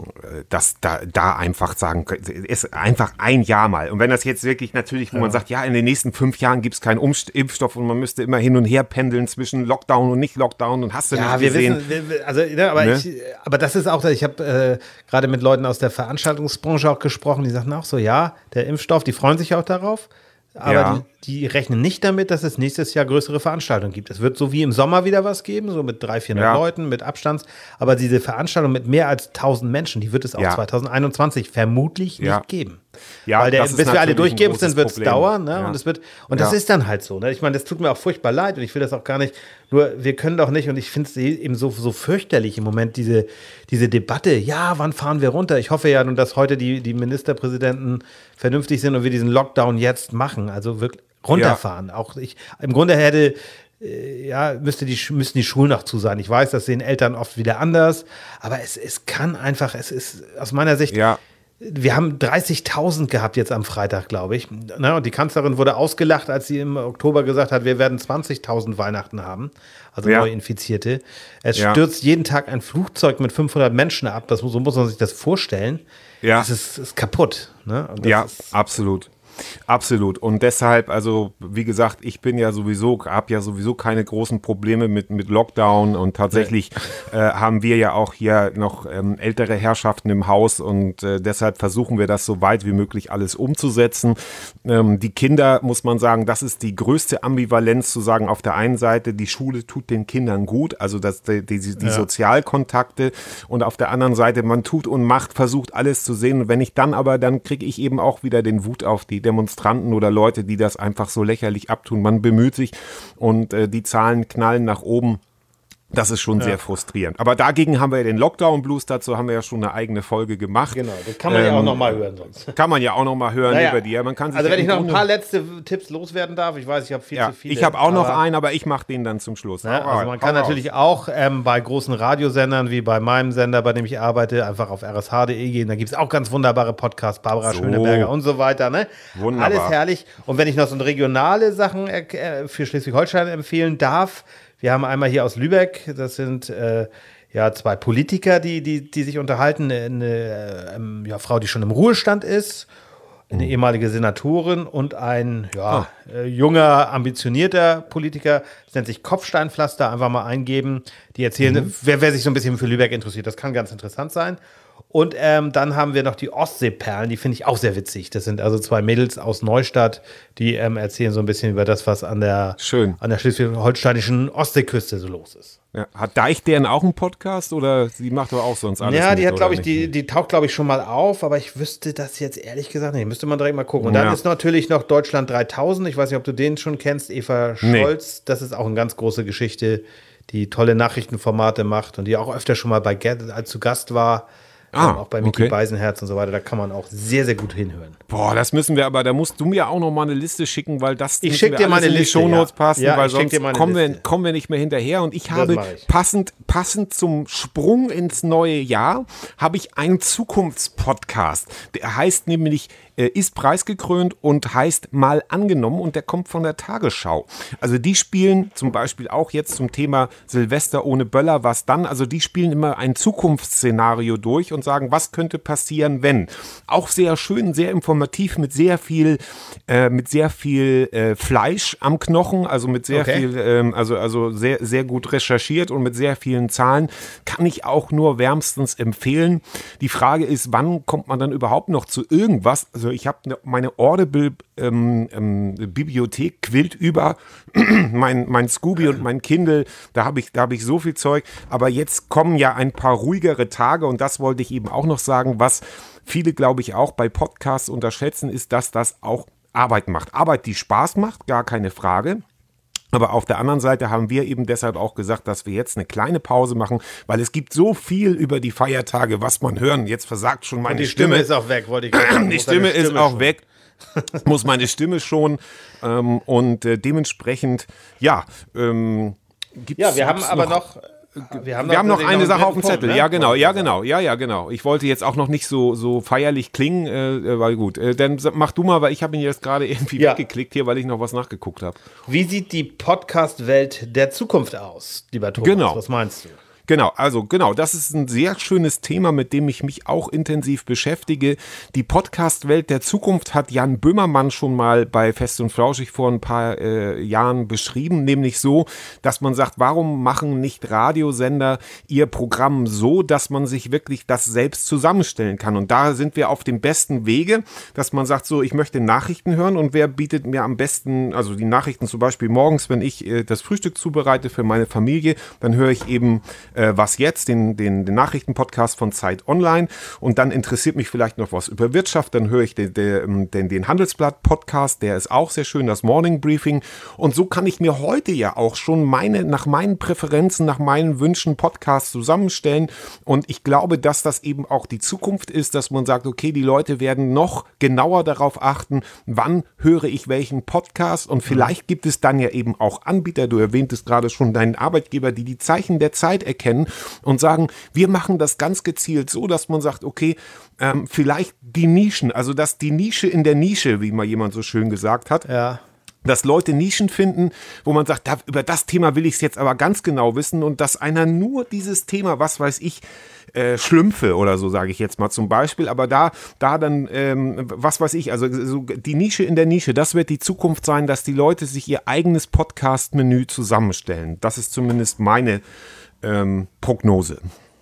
dass da, da einfach sagen, ist einfach ein Jahr mal. Und wenn das jetzt wirklich natürlich, wo ja. man sagt, ja, in den nächsten fünf Jahren gibt es keinen Umst- Impfstoff und man müsste immer hin und her pendeln zwischen Lockdown und nicht Lockdown und hast du ja, nicht wir gesehen. Wissen, wir, also, ja, aber, ne? ich, aber das ist auch, ich habe äh, gerade mit Leuten aus der Veranstaltungsbranche auch gesprochen, die sagten auch so, ja, der Impfstoff, die freuen sich auch darauf. Aber ja. die, die rechnen nicht damit, dass es nächstes Jahr größere Veranstaltungen gibt. Es wird so wie im Sommer wieder was geben, so mit dreihundert, vierhundert ja. Leuten, mit Abstands. Aber diese Veranstaltung mit mehr als tausend Menschen, die wird es auch ja. zwanzig einundzwanzig vermutlich ja. nicht geben. Ja, Weil der, bis wir alle durchgeimpft sind, wird es dauern. Ne? Ja. Und, es wird, und das ja. ist dann halt so. Ne? Ich meine, das tut mir auch furchtbar leid und ich will das auch gar nicht. Nur wir können doch nicht, und ich finde es eben so, so fürchterlich im Moment, diese, diese Debatte. Ja, wann fahren wir runter? Ich hoffe ja nun, dass heute die, die Ministerpräsidenten vernünftig sind und wir diesen Lockdown jetzt machen. Also wirklich runterfahren. Ja. Auch ich, im Grunde hätte. Ja, müsste die, müssten die Schulen noch zu sein. Ich weiß, das sehen Eltern oft wieder anders. Aber es, es kann einfach, es ist aus meiner Sicht. Ja. Wir haben dreißigtausend gehabt jetzt am Freitag, glaube ich. Na, und die Kanzlerin wurde ausgelacht, als sie im Oktober gesagt hat, wir werden zwanzigtausend Weihnachten haben, also ja. Neuinfizierte. Es ja. stürzt jeden Tag ein Flugzeug mit fünfhundert Menschen ab. Das, so muss man sich das vorstellen. Ja. Das ist, ist kaputt. Ne? Und das ja, ist absolut. Absolut. Und deshalb, also wie gesagt, ich bin ja sowieso, habe ja sowieso keine großen Probleme mit, mit Lockdown und tatsächlich äh, haben wir ja auch hier noch ähm, ältere Herrschaften im Haus und äh, deshalb versuchen wir das so weit wie möglich alles umzusetzen. Ähm, die Kinder, muss man sagen, das ist die größte Ambivalenz zu sagen, auf der einen Seite, die Schule tut den Kindern gut, also das, die, die, die ja. Sozialkontakte und auf der anderen Seite, man tut und macht, versucht alles zu sehen und wenn ich dann aber, dann kriege ich eben auch wieder den Wut auf die Demonstranten oder Leute, die das einfach so lächerlich abtun. Man bemüht sich und äh, die Zahlen knallen nach oben. Das ist schon ja. sehr frustrierend. Aber dagegen haben wir ja den Lockdown-Blues, dazu haben wir ja schon eine eigene Folge gemacht. Genau, das kann man ähm, ja auch nochmal hören sonst. Kann man ja auch nochmal hören naja. über die. Man kann sich also ja wenn ich noch ein paar letzte Tipps loswerden darf, ich weiß, ich habe viel ja, zu viele. Ich habe auch noch einen, aber ich mache den dann zum Schluss. Ja, also man kann natürlich auch ähm, bei großen Radiosendern, wie bei meinem Sender, bei dem ich arbeite, einfach auf r s h punkt d e gehen. Da gibt es auch ganz wunderbare Podcasts, Barbara so. Schöneberger und so weiter. Ne? Wunderbar. Alles herrlich. Und wenn ich noch so regionale Sachen äh, für Schleswig-Holstein empfehlen darf, wir haben einmal hier aus Lübeck, das sind äh, ja zwei Politiker, die, die, die sich unterhalten. Eine ähm, ja, Frau, die schon im Ruhestand ist, eine mhm. ehemalige Senatorin und ein ja, oh. äh, junger, ambitionierter Politiker. Das nennt sich Kopfsteinpflaster, einfach mal eingeben. Die erzählen, mhm. wer, wer sich so ein bisschen für Lübeck interessiert, das kann ganz interessant sein. Und ähm, dann haben wir noch die Ostseeperlen, die finde ich auch sehr witzig. Das sind also zwei Mädels aus Neustadt, die ähm, erzählen so ein bisschen über das, was an der, Schön. an der schleswig-holsteinischen Ostseeküste so los ist. Ja. Hat Deichstern auch einen Podcast oder sie macht doch auch sonst alles? Ja, die mit, hat, glaube ich, nicht? die, die taucht, glaube ich, schon mal auf, aber ich wüsste das jetzt ehrlich gesagt nicht. Müsste man direkt mal gucken. Und dann ja. ist natürlich noch Deutschland dreitausend. Ich weiß nicht, ob du den schon kennst, Eva Scholz. Nee. Das ist auch eine ganz große Geschichte, die tolle Nachrichtenformate macht und die auch öfter schon mal bei Get als zu Gast war. Ah, ähm, auch bei Micky okay. Beisenherz und so weiter, da kann man auch sehr, sehr gut hinhören. Boah, das müssen wir, aber da musst du mir auch noch mal eine Liste schicken, weil das ich schick dir meine in die Liste, Shownotes ja. passen, ja, weil sonst kommen wir, kommen wir nicht mehr hinterher. Und ich habe ich. passend, passend zum Sprung ins neue Jahr, habe ich einen Zukunftspodcast. Der heißt nämlich äh, ist preisgekrönt und heißt Mal angenommen und der kommt von der Tagesschau. Also die spielen zum Beispiel auch jetzt zum Thema Silvester ohne Böller, was dann? Also die spielen immer ein Zukunftsszenario durch und sagen, was könnte passieren, wenn? Auch sehr schön, sehr informativ, mit sehr viel, äh, mit sehr viel äh, Fleisch am Knochen, also mit sehr Okay. viel, ähm, also, also sehr, sehr gut recherchiert und mit sehr vielen Zahlen, kann ich auch nur wärmstens empfehlen. Die Frage ist, wann kommt man dann überhaupt noch zu irgendwas? Also ich habe ne, meine Audible ähm, ähm, Bibliothek quillt über, mein, mein Scooby und mein Kindle, da habe ich, da habe ich so viel Zeug, aber jetzt kommen ja ein paar ruhigere Tage und das wollte ich eben auch noch sagen, was viele, glaube ich, auch bei Podcasts unterschätzen, ist, dass das auch Arbeit macht. Arbeit, die Spaß macht, gar keine Frage. Aber auf der anderen Seite haben wir eben deshalb auch gesagt, dass wir jetzt eine kleine Pause machen, weil es gibt so viel über die Feiertage, was man hören. Jetzt versagt schon meine Die Stimme, Stimme. ist auch weg, wollte ich gerade sagen. Die Muss deine Stimme ist auch schon. weg. Muss meine Stimme schon. Ähm, und äh, dementsprechend, ja, ähm, gibt's Ja, wir haben gibt's aber noch, noch, wir haben wir haben noch den- eine einen Sache auf dem dritten Zettel. Punkt, Ja, ne? genau, Wollte ja, ich sagen. genau, ja, ja, genau. Ich wollte jetzt auch noch nicht so, so feierlich klingen, äh, weil gut. Äh, dann sa- mach du mal, weil ich habe ihn jetzt gerade irgendwie Ja. weggeklickt hier, weil ich noch was nachgeguckt habe. Wie sieht die Podcast-Welt der Zukunft aus, lieber Thomas? Genau. Was meinst du? Genau, also genau, das ist ein sehr schönes Thema, mit dem ich mich auch intensiv beschäftige. Die Podcast-Welt der Zukunft hat Jan Böhmermann schon mal bei Fest und Flauschig vor ein paar äh, Jahren beschrieben, nämlich so, dass man sagt, warum machen nicht Radiosender ihr Programm so, dass man sich wirklich das selbst zusammenstellen kann? Und da sind wir auf dem besten Wege, dass man sagt, so, ich möchte Nachrichten hören und wer bietet mir am besten, also die Nachrichten zum Beispiel morgens, wenn ich äh, das Frühstück zubereite für meine Familie, dann höre ich eben äh, Was jetzt, den, den, den Nachrichtenpodcast von Zeit Online und dann interessiert mich vielleicht noch was über Wirtschaft, dann höre ich den, den, den, den Handelsblatt-Podcast, der ist auch sehr schön, das Morning Briefing und so kann ich mir heute ja auch schon meine, nach meinen Präferenzen, nach meinen Wünschen Podcasts zusammenstellen und ich glaube, dass das eben auch die Zukunft ist, dass man sagt, okay, die Leute werden noch genauer darauf achten, wann höre ich welchen Podcast und vielleicht gibt es dann ja eben auch Anbieter, du erwähntest gerade schon deinen Arbeitgeber, die die Zeichen der Zeit erkennen und sagen, wir machen das ganz gezielt so, dass man sagt, okay, ähm, vielleicht die Nischen, also dass die Nische in der Nische, wie mal jemand so schön gesagt hat, Ja. dass Leute Nischen finden, wo man sagt, da, über das Thema will ich es jetzt aber ganz genau wissen und dass einer nur dieses Thema, was weiß ich, äh, Schlümpfe oder so, sage ich jetzt mal zum Beispiel, aber da, da dann, ähm, was weiß ich, also so die Nische in der Nische, das wird die Zukunft sein, dass die Leute sich ihr eigenes Podcast-Menü zusammenstellen. Das ist zumindest meine ähm, Prognose.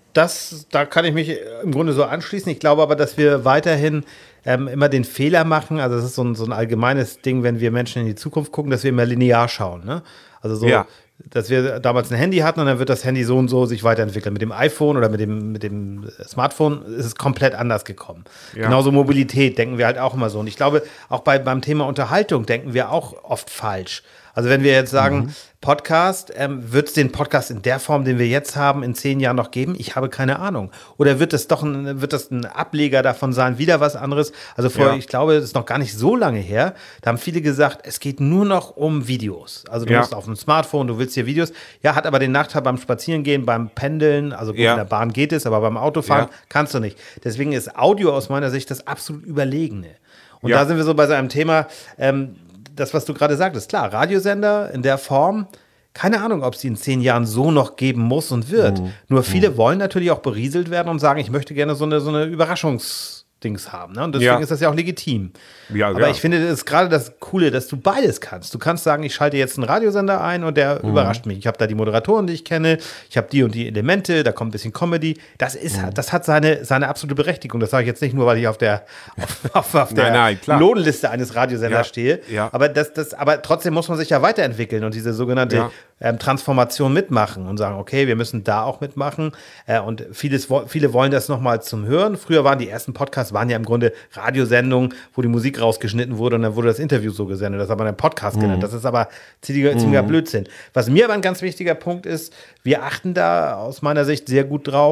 Das, da kann ich mich im Grunde so anschließen. Ich glaube aber, dass wir weiterhin ähm, immer den Fehler machen. Also, das ist so ein, so ein allgemeines Ding, wenn wir Menschen in die Zukunft gucken, dass wir immer linear schauen. Ne? Also, so, Ja. dass wir damals ein Handy hatten und dann wird das Handy so und so sich weiterentwickeln. Mit dem iPhone oder mit dem, mit dem Smartphone ist es komplett anders gekommen. Ja. Genauso Mobilität denken wir halt auch immer so. Und ich glaube, auch bei, beim Thema Unterhaltung denken wir auch oft falsch. Also wenn wir jetzt sagen, Mhm. Podcast, ähm, wird es den Podcast in der Form, den wir jetzt haben, in zehn Jahren noch geben? Ich habe keine Ahnung. Oder wird es doch ein, wird das ein Ableger davon sein, wieder was anderes? Also vor, Ja. ich glaube, das ist noch gar nicht so lange her. Da haben viele gesagt, es geht nur noch um Videos. Also du Ja. musst auf dem Smartphone, du willst hier Videos. Ja, hat aber den Nachteil beim Spazierengehen, beim Pendeln, also gut, Ja. in der Bahn geht es, aber beim Autofahren Ja. kannst du nicht. Deswegen ist Audio aus meiner Sicht das absolut Überlegene. Und Ja. da sind wir so bei so einem Thema, ähm, das, was du gerade sagtest, klar, Radiosender in der Form, keine Ahnung, ob es die in zehn Jahren so noch geben muss und wird. Mhm. Nur viele wollen natürlich auch berieselt werden und sagen, ich möchte gerne so eine, so eine Überraschungsdings haben. Ne? Und deswegen Ja. ist das ja auch legitim. Ja, Aber ja. ich finde, das ist gerade das Coole, dass du beides kannst. Du kannst sagen, ich schalte jetzt einen Radiosender ein und der Mhm. überrascht mich. Ich habe da die Moderatoren, die ich kenne, ich habe die und die Elemente, da kommt ein bisschen Comedy. Das ist, Mhm. das hat seine, seine absolute Berechtigung. Das sage ich jetzt nicht nur, weil ich auf der, auf, auf, auf der Nein, nein, klar. Lohnliste eines Radiosenders Ja, stehe. ja. Aber, das, das, aber trotzdem muss man sich ja weiterentwickeln und diese sogenannte Ja. ähm, Transformation mitmachen und sagen, okay, wir müssen da auch mitmachen. Äh, und vieles, wo- viele wollen das nochmal zum Hören. Früher waren die ersten Podcasts, waren ja im Grunde Radiosendungen, wo die Musik rausgeschnitten wurde und dann wurde das Interview so gesendet. Das hat man einen Podcast Mhm. genannt. Das ist aber ziemlicher, ziemlicher Blödsinn. Was mir aber ein ganz wichtiger Punkt ist, wir achten da aus meiner Sicht sehr gut drauf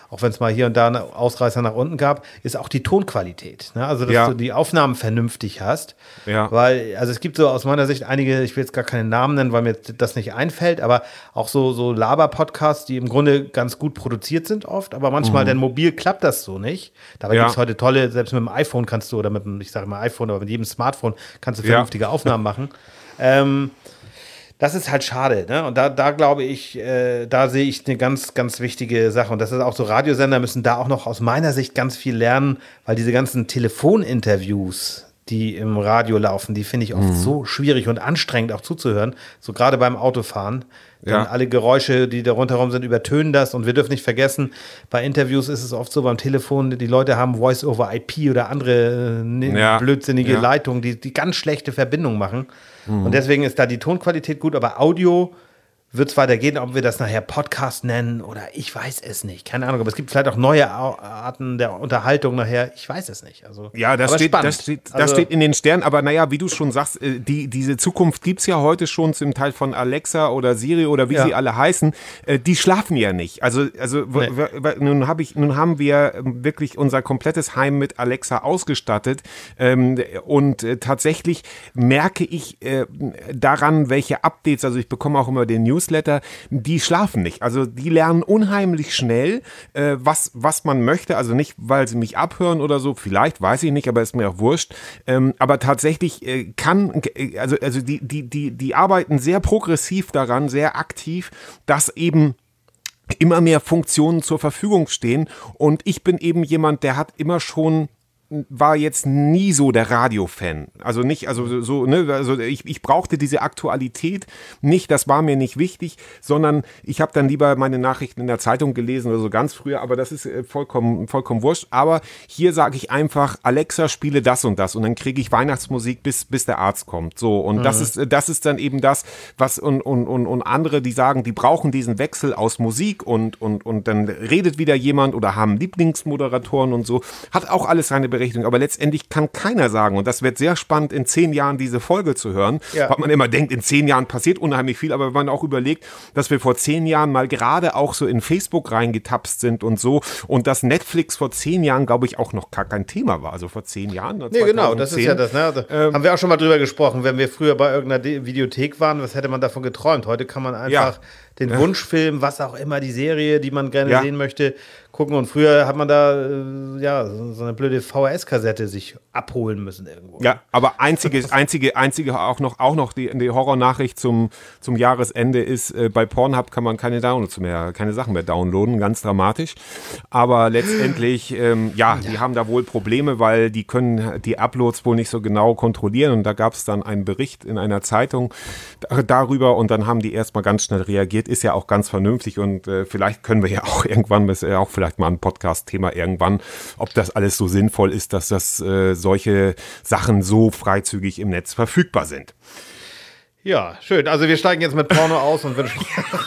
auch wenn es mal hier und da einen Ausreißer nach unten gab, ist auch die Tonqualität. Ne? Also, dass Ja. du die Aufnahmen vernünftig hast. Ja. Weil, also es gibt so aus meiner Sicht einige, ich will jetzt gar keine Namen nennen, weil mir das nicht einfällt, aber auch so, so Laber-Podcasts, die im Grunde ganz gut produziert sind oft, aber manchmal Mhm. denn mobil klappt das so nicht. Dabei Ja. gibt es heute tolle, selbst mit dem iPhone kannst du, oder mit dem, ich sage mal iPhone, aber mit jedem Smartphone kannst du Ja. vernünftige Aufnahmen machen. Ähm, das ist halt schade, ne? Und da, da glaube ich, äh, da sehe ich eine ganz, ganz wichtige Sache. Und das ist auch so, Radiosender müssen da auch noch aus meiner Sicht ganz viel lernen, weil diese ganzen Telefoninterviews, die im Radio laufen, die finde ich oft so schwierig und anstrengend auch zuzuhören, so gerade beim Autofahren. Denn Ja. alle Geräusche, die da rundherum sind, übertönen das. Und wir dürfen nicht vergessen, bei Interviews ist es oft so, beim Telefon, die Leute haben Voice-over-I P oder andere äh, ne- Ja. blödsinnige Ja. Leitungen, die, die ganz schlechte Verbindungen machen. Und deswegen ist da die Tonqualität gut, aber Audio wird es weitergehen, ob wir das nachher Podcast nennen oder ich weiß es nicht. Keine Ahnung, aber es gibt vielleicht auch neue Au- Arten der Unterhaltung nachher. Ich weiß es nicht. Also, Ja, das aber steht, spannend. das, steht, das Also, steht in den Sternen, aber naja, wie du schon sagst, äh, die, diese Zukunft gibt es ja heute schon zum Teil von Alexa oder Siri oder wie Ja. sie alle heißen, äh, die schlafen ja nicht. Also, also w- Nee. w- w- nun, hab ich, nun haben wir ähm, wirklich unser komplettes Heim mit Alexa ausgestattet ähm, und äh, tatsächlich merke ich äh, daran, welche Updates, also ich bekomme auch immer den Newsletter, die schlafen nicht. Also die lernen unheimlich schnell, äh, was, was man möchte. Also nicht, weil sie mich abhören oder so, vielleicht, weiß ich nicht, aber ist mir auch wurscht. Ähm, aber tatsächlich äh, kann, äh, also, also die, die, die, die arbeiten sehr progressiv daran, sehr aktiv, dass eben immer mehr Funktionen zur Verfügung stehen. Und ich bin eben jemand, der hat immer schon war jetzt nie so der Radio-Fan. Also nicht, also so, ne, also ich, ich brauchte diese Aktualität nicht, das war mir nicht wichtig, sondern ich habe dann lieber meine Nachrichten in der Zeitung gelesen oder so ganz früher, aber das ist äh, vollkommen, vollkommen wurscht. Aber hier sage ich einfach, Alexa, spiele das und das und dann kriege ich Weihnachtsmusik, bis, bis der Arzt kommt. So, und mhm. das ist, das ist dann eben das, was und, und, und, und andere, die sagen, die brauchen diesen Wechsel aus Musik und, und, und dann redet wieder jemand oder haben Lieblingsmoderatoren und so, hat auch alles seine Berechtigung, aber letztendlich kann keiner sagen, und das wird sehr spannend, in zehn Jahren diese Folge zu hören, Ja. weil man immer denkt, in zehn Jahren passiert unheimlich viel, aber wenn man auch überlegt, dass wir vor zehn Jahren mal gerade auch so in Facebook reingetapst sind und so, und dass Netflix vor zehn Jahren, glaube ich, auch noch gar kein Thema war, also vor zehn Jahren. Nee, genau, das ist ja das. Ne? Also, Ähm, haben wir auch schon mal drüber gesprochen, wenn wir früher bei irgendeiner De- Videothek waren, was hätte man davon geträumt? Heute kann man einfach Ja. den Ja. Wunschfilm, was auch immer, die Serie, die man gerne Ja. sehen möchte, gucken. Und früher hat man da äh, ja so so eine blöde V H S-Kassette sich abholen müssen irgendwo. Ja, aber einzige, einzige, einzige auch noch, auch noch die, die Horrornachricht zum, zum Jahresende ist, äh, bei Pornhub kann man keine Downloads mehr, keine Sachen mehr downloaden, ganz dramatisch. Aber letztendlich, ähm, ja, die haben da wohl Probleme, weil die können die Uploads wohl nicht so genau kontrollieren. Und da gab es dann einen Bericht in einer Zeitung da- darüber und dann haben die erstmal ganz schnell reagiert. Ist ja auch ganz vernünftig und äh, vielleicht können wir ja auch irgendwann, das ist ja auch vielleicht mal ein Podcast-Thema irgendwann, ob das alles so sinnvoll ist, dass das äh, solche Sachen so freizügig im Netz verfügbar sind. Ja, schön. Also wir steigen jetzt mit Porno aus und wünschen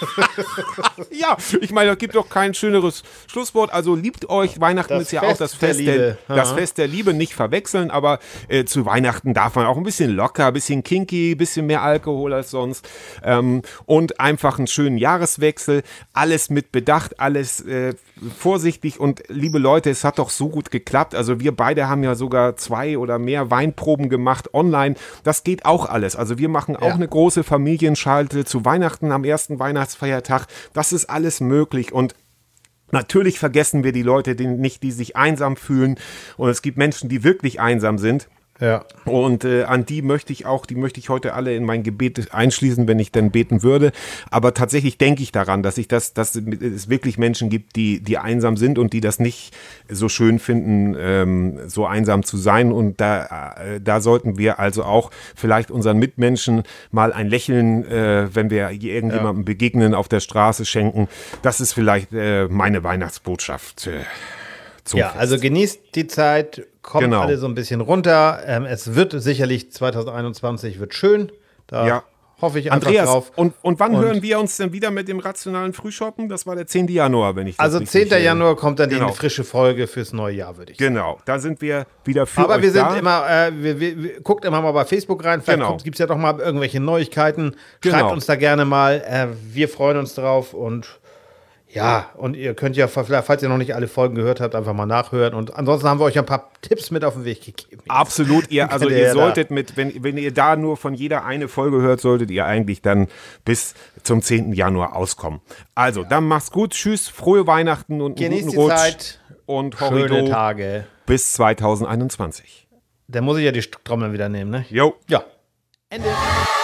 Ja, ich meine, es gibt doch kein schöneres Schlusswort. Also liebt euch. Weihnachten Das ist ja Fest auch das der Fest der, Liebe. das Aha. Fest der Liebe, nicht verwechseln, aber äh, zu Weihnachten darf man auch ein bisschen locker, ein bisschen kinky, ein bisschen mehr Alkohol als sonst ähm, und einfach einen schönen Jahreswechsel. Alles mit Bedacht, alles äh, vorsichtig und liebe Leute, es hat doch so gut geklappt. Also wir beide haben ja sogar zwei oder mehr Weinproben gemacht online. Das geht auch alles. Also wir machen auch Ja. eine große Familienschalte zu Weihnachten am ersten Weihnachtsfeiertag. Das ist alles möglich und natürlich vergessen wir die Leute die nicht, die sich einsam fühlen und es gibt Menschen, die wirklich einsam sind. Ja. Und äh, an die möchte ich auch, die möchte ich heute alle in mein Gebet einschließen, wenn ich denn beten würde. Aber tatsächlich denke ich daran, dass ich das, dass es wirklich Menschen gibt, die, die einsam sind und die das nicht so schön finden, ähm, so einsam zu sein. Und da, äh, da sollten wir also auch vielleicht unseren Mitmenschen mal ein Lächeln, äh, wenn wir irgendjemandem begegnen, auf der Straße schenken. Das ist vielleicht äh, meine Weihnachtsbotschaft. Äh, zum Ja, Fest. also genießt die Zeit, kommt Genau. alle so ein bisschen runter. Ähm, es wird sicherlich zwanzig einundzwanzig wird schön. Da Ja. hoffe ich einfach Andreas, drauf. und, und wann Und- hören wir uns denn wieder mit dem rationalen Frühshoppen? Das war der zehnte Januar, wenn ich das Also richtig, zehnten äh, Januar kommt dann genau. die frische Folge fürs neue Jahr, würde ich sagen. Genau, da sind wir wieder für Aber euch wir sind da. immer, äh, wir, wir, wir, guckt immer mal bei Facebook rein, vielleicht Genau. gibt es ja doch mal irgendwelche Neuigkeiten. Schreibt Genau. uns da gerne mal. Äh, wir freuen uns drauf und Ja, und ihr könnt ja, falls ihr noch nicht alle Folgen gehört habt, einfach mal nachhören. Und ansonsten haben wir euch ein paar Tipps mit auf den Weg gegeben. Absolut, ihr, also Könnt ihr ja solltet mit, wenn, wenn ihr da nur von jeder eine Folge hört, solltet ihr eigentlich dann bis zum zehnten Januar auskommen. Also, dann macht's gut, tschüss, frohe Weihnachten und einen Genießt guten die Rutsch. Zeit. Und Schöne Horrido Tage. bis zwanzig einundzwanzig. Dann muss ich ja die Trommel wieder nehmen, ne? Jo. Ja. Ende.